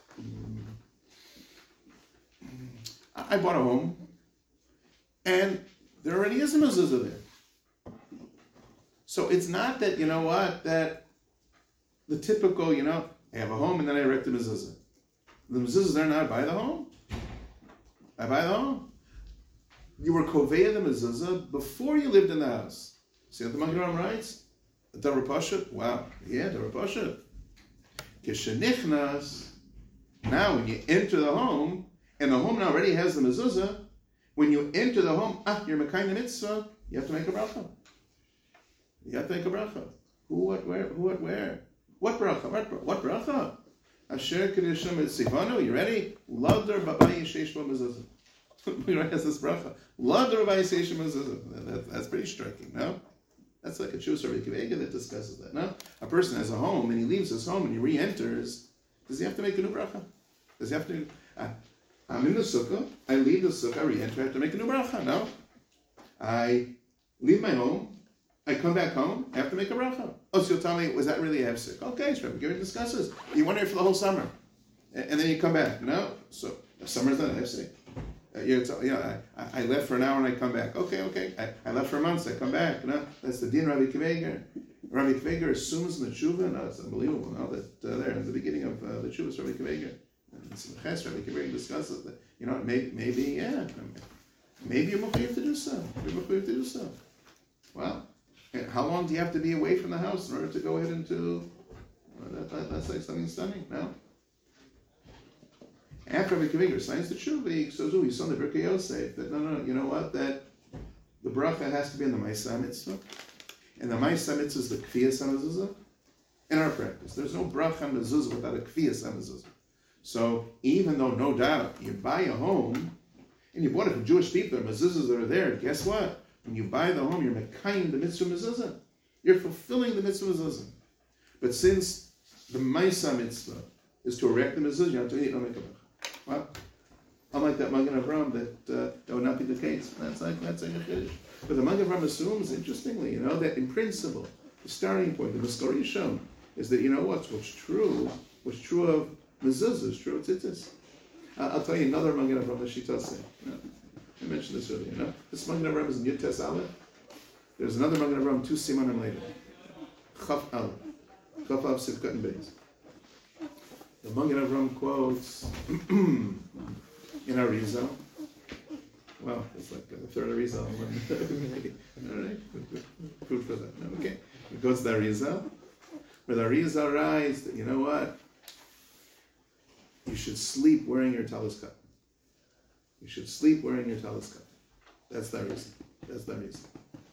Speaker 1: I bought a home, and there already is a mezuzah there. So it's not that, you know what, that the typical, you know, I have a home and then I erect a mezuzah. The mezuzahs there now, I buy the home. I buy the home. You were koveya the mezuzah before you lived in the house. See what the Magen Avraham writes? Davar Pashut. Wow. Yeah, Davar Pashut. Kishenichnas. Now, when you enter the home, and the home now already has the mezuzah, when you enter the home, ah, you're mekayim the mitzvah, you have to make a bracha. You have to make a bracha. Who, what, where, who, what, where? What bracha? What, bracha? what bracha? Asher kedishim et sivanu, you ready? Ladar babayi sheish bo mezuzah. We don't have this bracha. Ladar babayi sheish bo mezuzah. That's pretty striking, no? That's like a Chuvas Rabbi Akiva Eiger that discusses that, no? A person has a home, and he leaves his home, and he re-enters. Does he have to make a new bracha? Does he have to? Uh, I'm in the sukkah. I leave the sukkah. I re-enter. I have to make a new bracha. No. I leave my home. I come back home. I have to make a bracha. Oh, so you'll tell me, was that really a hefsek? Okay, so Rabbi Akiva discusses. You went there for the whole summer, and, and then you come back. No. So summer's not a hefsek. Uh, you know, you know I, I left for an hour and I come back. Okay, okay. I, I left for months. I come back. No, that's the din Rabbi Akiva Eiger. Rabbi Akiva Eiger assumes in the tshuva. No, it's unbelievable. No, that uh, there in the beginning of uh, the tshuva, Rabbi Akiva Eiger. And Simchas Rabbi Akiva Eiger discusses that. You know, maybe, maybe yeah, maybe you're mechuyev to do so. You're mechuyev to do so. Well, how long do you have to be away from the house in order to go ahead and to? Well, that, that, that's like something stunning. No. After Rabbi Akiva Eiger signs the tshuva, he says, "Oh, he's on the Birkei Yosef." That no, no, you know what? That the bracha has to be in the Ma'aseh Mitzvah, and the Ma'aseh Mitzvah is the Kfiyas HaMezuzah. In our practice, there's no bracha mezuzah without a Kfiyas HaMezuzah. So even though, no doubt, you buy a home, and you bought it from Jewish people, the mezuzahs that are there, guess what? When you buy the home, you're mekayim the mitzvah mezuzah. You're fulfilling the mitzvah mezuzah. But since the Ma'aseh Mitzvah is to erect the mezuzah, you have to eat no make a bracha. Well, unlike that Magen Avraham, that uh, that would not be the case. That's like that's like a chiddush. But the Magen Avraham assumes, interestingly, you know, that in principle, the starting point, the Maskor Yishon, is that, you know what's what's true, what's true of mezuzah is true of tzitzis. Uh, I'll tell you another Magen Avraham Shitase. You know, I mentioned this earlier. You know, this Magen Avraham is in Yud Tes Aleph. There's another Magen Avraham two simanim later. Chaf Aleph, Chaf Aleph Sivkat and Beis. The Magen Avraham quotes in Arizal. Well, it's like a third Arizal. All right, food for that. No, okay, it goes to the Arizal, where the Arizal writes that, you know what, you should sleep wearing your talis cup. You should sleep wearing your talis cup. That's the reason. That's the reason.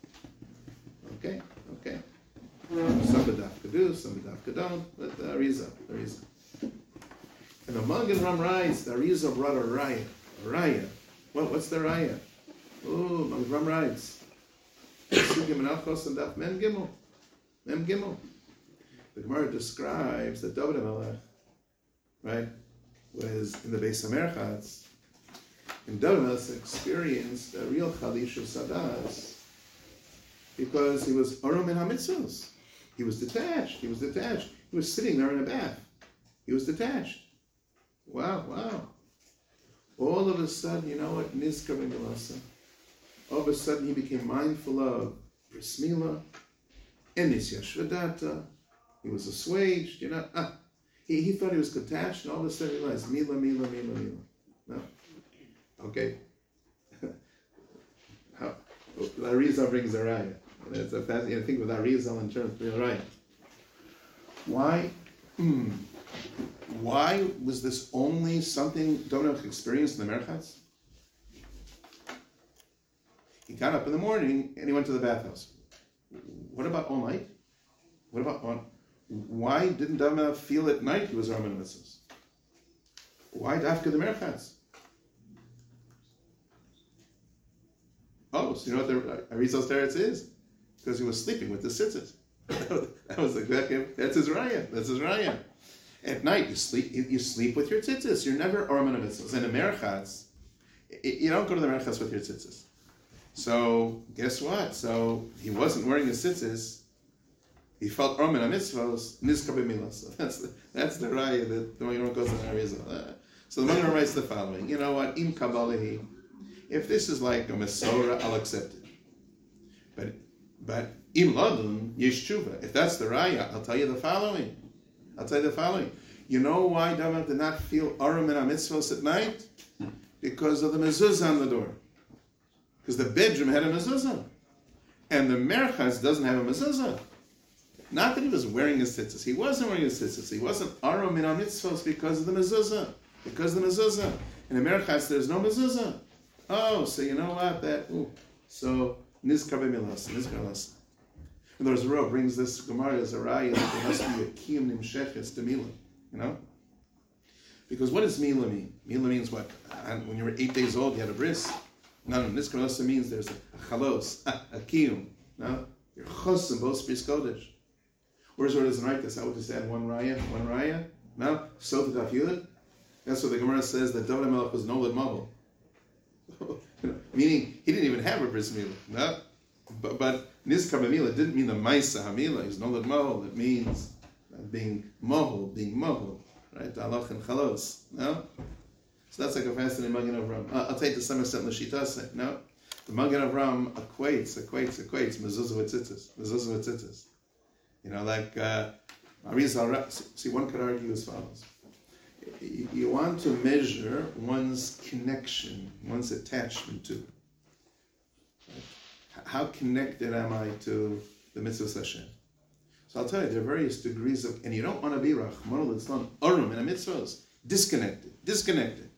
Speaker 1: Okay, okay. Some bedafka do, some bedafka don't, but the Arizal, the Arizal. And the Magen Avraham writes, the Arizal brought a raya. A raya. What, what's the raya? Oh, Magen Avraham writes, Sugim Menachos and Daf Mem Gimel. Mem Gimel. The Gemara describes that David HaMelech, right, was in the Beis HaMerchatz, and David HaMelech experienced a real Chalish of Sadas because he was Orom Min HaMitzvos. He was detached. He was detached. He was sitting there in a bath. He was detached. Wow, wow. All of a sudden, you know what? Nizkar B'Milasa. all of a sudden he became mindful of Bris Milah, and Nisya Shvedata. He was assuaged, you know. Ah, he, he thought he was attached, and all of a sudden he realized, Mila, Mila, Mila, Mila. No? Okay. How? Arizal brings a raya. It's a fascinating thing with Arizal in terms of the raya. Why? Hmm. Why was this only something Domenech experienced in the Merchatz? He got up in the morning and he went to the bathhouse. What about all night? What about on? Why didn't Domenech feel at night he was Raman Mitzvahs? Why Dafka the Merchatz? Oh, so you know what the Arizal's teretz is? Because he was sleeping with the tzitzis. That was exactly, that's his raya. That's his raya. At night, you sleep you sleep with your tzitzis. You're never Orman Mitzvahs. And the Merchatz, you don't go to the Merchatz with your tzitzis. So, guess what? So, he wasn't wearing his tzitzis. He felt Orman Mitzvahs, Nizka B'milah. So that's the, that's the raya that the Magen goes in Arizal. Uh, so the Magen writes the following. You know what? Im Kabbalahi. If this is like a Mesorah, I'll accept it. But, but Im Ladun, Yesh Tshuva. If that's the raya, I'll tell you the following. I'll tell you the following. You know why David did not feel Arum and Mitzvahs at night? Because of the mezuzah on the door. Because the bedroom had a mezuzah. And the Merchatz doesn't have a mezuzah. Not that he was wearing his tzitzis. He wasn't wearing his tzitzis. He wasn't Arum and Mitzvahs because of the mezuzah. Because of the mezuzah. In the Merchatz, there's no mezuzah. Oh, so you know what? That, ooh. So, Nizkar B'milas, Nizkar Las. And there's Rav brings this Gemara as a raya that there must be a kiyum nimsheches to Mila, you know? Because what does Mila mean? Mila means what? And when you were eight days old, you had a bris. No, no, Nizkar Las means there's a, a chalos, a, a kiyum. No? You're chos in both bris kodesh. Whereas Rav doesn't write this, I would just add one raya, one raya. No? So to Daf That's what the Gemara says that David Melech was Nolad Mabel. Meaning, he didn't even have a bris milah. No? But, but Nizkar B'milah didn't mean the Maisa HaMilah. He's Nolad Mahol. It means being Mahol, being Mahol. Right? Alach and Chalos. No? So that's like a fascinating Magen Avram. Uh, I'll take the some extent L'shita. No? The Magen Avram equates, equates, equates mezuzah with tzitzis. Mezuzah with tzitzis. You know, like, uh, Arizal, see, one could argue as follows. You want to measure one's connection, one's attachment to. Right? How connected am I to the mitzvah Hashem? So I'll tell you, there are various degrees of, and you don't want to be Rachmana litzlan Arum in a mitzvahs, disconnected, disconnected.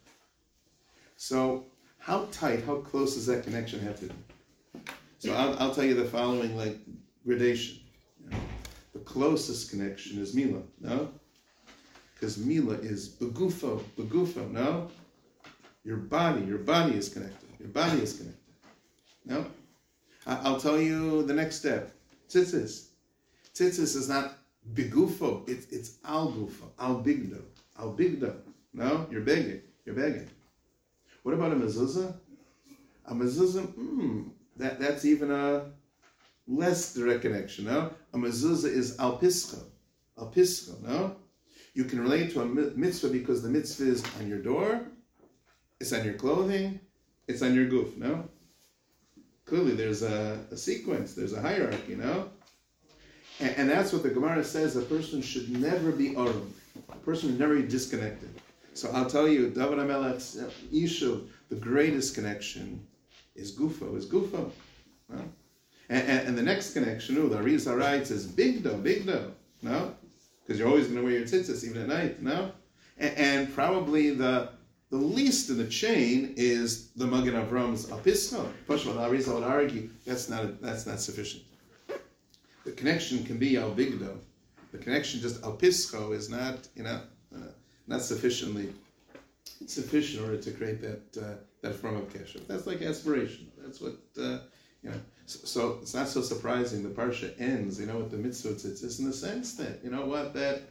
Speaker 1: So how tight, how close does that connection have to be? So I'll, I'll tell you the following, like gradation. You know, the closest connection is Mila, no? Because Mila is begufo, begufo, no? Your body, your body is connected. Your body is connected. No? I'll tell you the next step. Tzitzis. Tzitzis is not begufo, it's, it's al gufo, al bigdo, al bigdo. No? You're begging. You're begging. What about a mezuzah? A mezuzah, hmm, that, that's even a less direct connection, no? A mezuzah is al pischo. Al pischo, no? You can relate to a mitzvah because the mitzvah is on your door, it's on your clothing, it's on your goof, no? Clearly there's a, a sequence, there's a hierarchy, no? And, and that's what the Gemara says, a person should never be arum. A person should never be disconnected. So I'll tell you, David HaMelech's Yishuv, the greatest connection is gufo, is gufo. No? And, and, and the next connection, oh, the Arizal writes, is bigdo, bigdo, no? Because you're always going to wear your tzitzis even at night, no? And, and probably the the least in the chain is the Magen Avram's apischo. Pashma, the Arizal would argue that's not that's not sufficient. The connection can be al bigdo. The connection just al pischo is not, you know, uh, not sufficiently sufficient in order to create that uh, that form of kesher. That's like aspiration. That's what uh, you know. So, so it's not so surprising the parsha ends, you know, with the mitzvah tzitzis in the sense that, you know what, that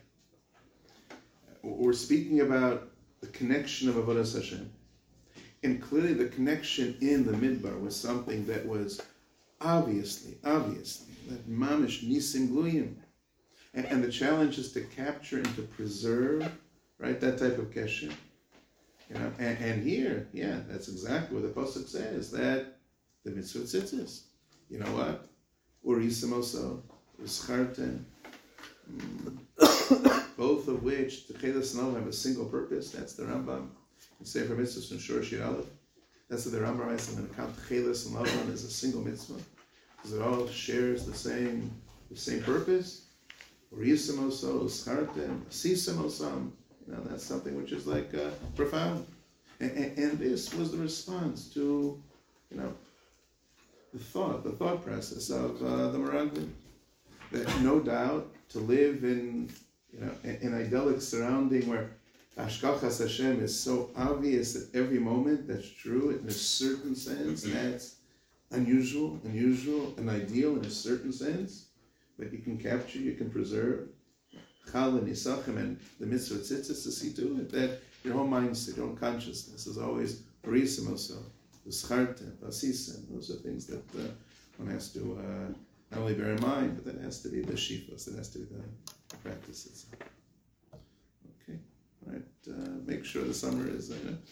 Speaker 1: we're speaking about the connection of Avodas Hashem. And clearly the connection in the Midbar was something that was obviously, obviously, that mamish nisim gluyim. And, and the challenge is to capture and to preserve, right, that type of kesher. You know, and, and here, yeah, that's exactly what the Pasuk says, that the mitzvah tzitzis. You know what? Urisamoso, uscharten, both of which the Chelas and Olam have a single purpose. That's the Rambam in Sefer Mitzvahs and Shor Shir Aleph. That's what the Rambam writes. I'm going to count Chelas and Olam as a single mitzvah because it all shares the same the same purpose. Urisamoso, uscharten, asisamosam. You know, that's something which is like uh, profound. And, and, and this was the response to, you know, the thought, the thought process of uh, the Meraglim. That no doubt to live in, you know, an idyllic surrounding where Hashgachas Hashem is so obvious at every moment, that's true in a certain sense, that's unusual, unusual, and ideal in a certain sense, but you can capture, you can preserve. Chal and Yisachim and the mitzvah tzitzis to see to it that your whole mindset, your own consciousness is always Barisimoso, Uscharten, Basisen. Those are things that uh, one has to uh, not only bear in mind, but that has to be the shifas, that has to be the practices. Okay, all right. Uh, make sure the summer is. Uh,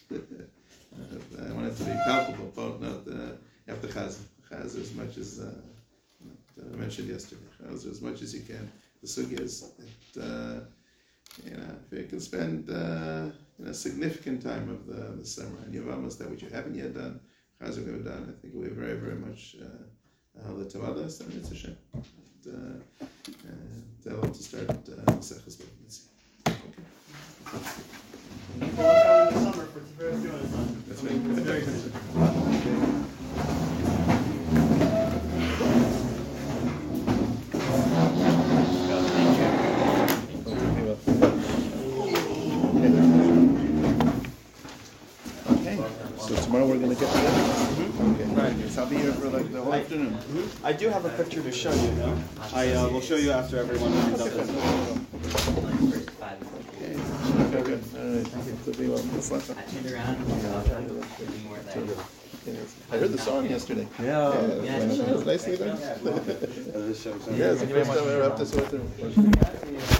Speaker 1: I want it to be palpable, but not uh, after Chazar. Chazar as much as uh, I mentioned yesterday. Chazar as much as you can. The sugya is that uh, you know, if you can spend uh, you know, significant time of the, the summer and you've almost done what you haven't yet done, Chazar would have done. I think we're very, very much the Tavadas and it's a shame. And tell them to start Maseches Bava. Okay.
Speaker 2: People look out in the summer for Tiferes Jonas.
Speaker 1: That's right. Tomorrow we're going to get together. Mm-hmm. Okay. Right. So I'll be here for like the whole I, afternoon. Mm-hmm.
Speaker 2: I do have a picture to show you. No? I uh, will show you after everyone hangs up.
Speaker 1: Okay. Okay. Good. All right. Thank you. Well, I turned around. I'll try to do more of that. I heard the song yesterday.
Speaker 2: Yeah.
Speaker 1: Yeah. yeah. It was nicely done. Yeah, it's the first time I ever up this with her.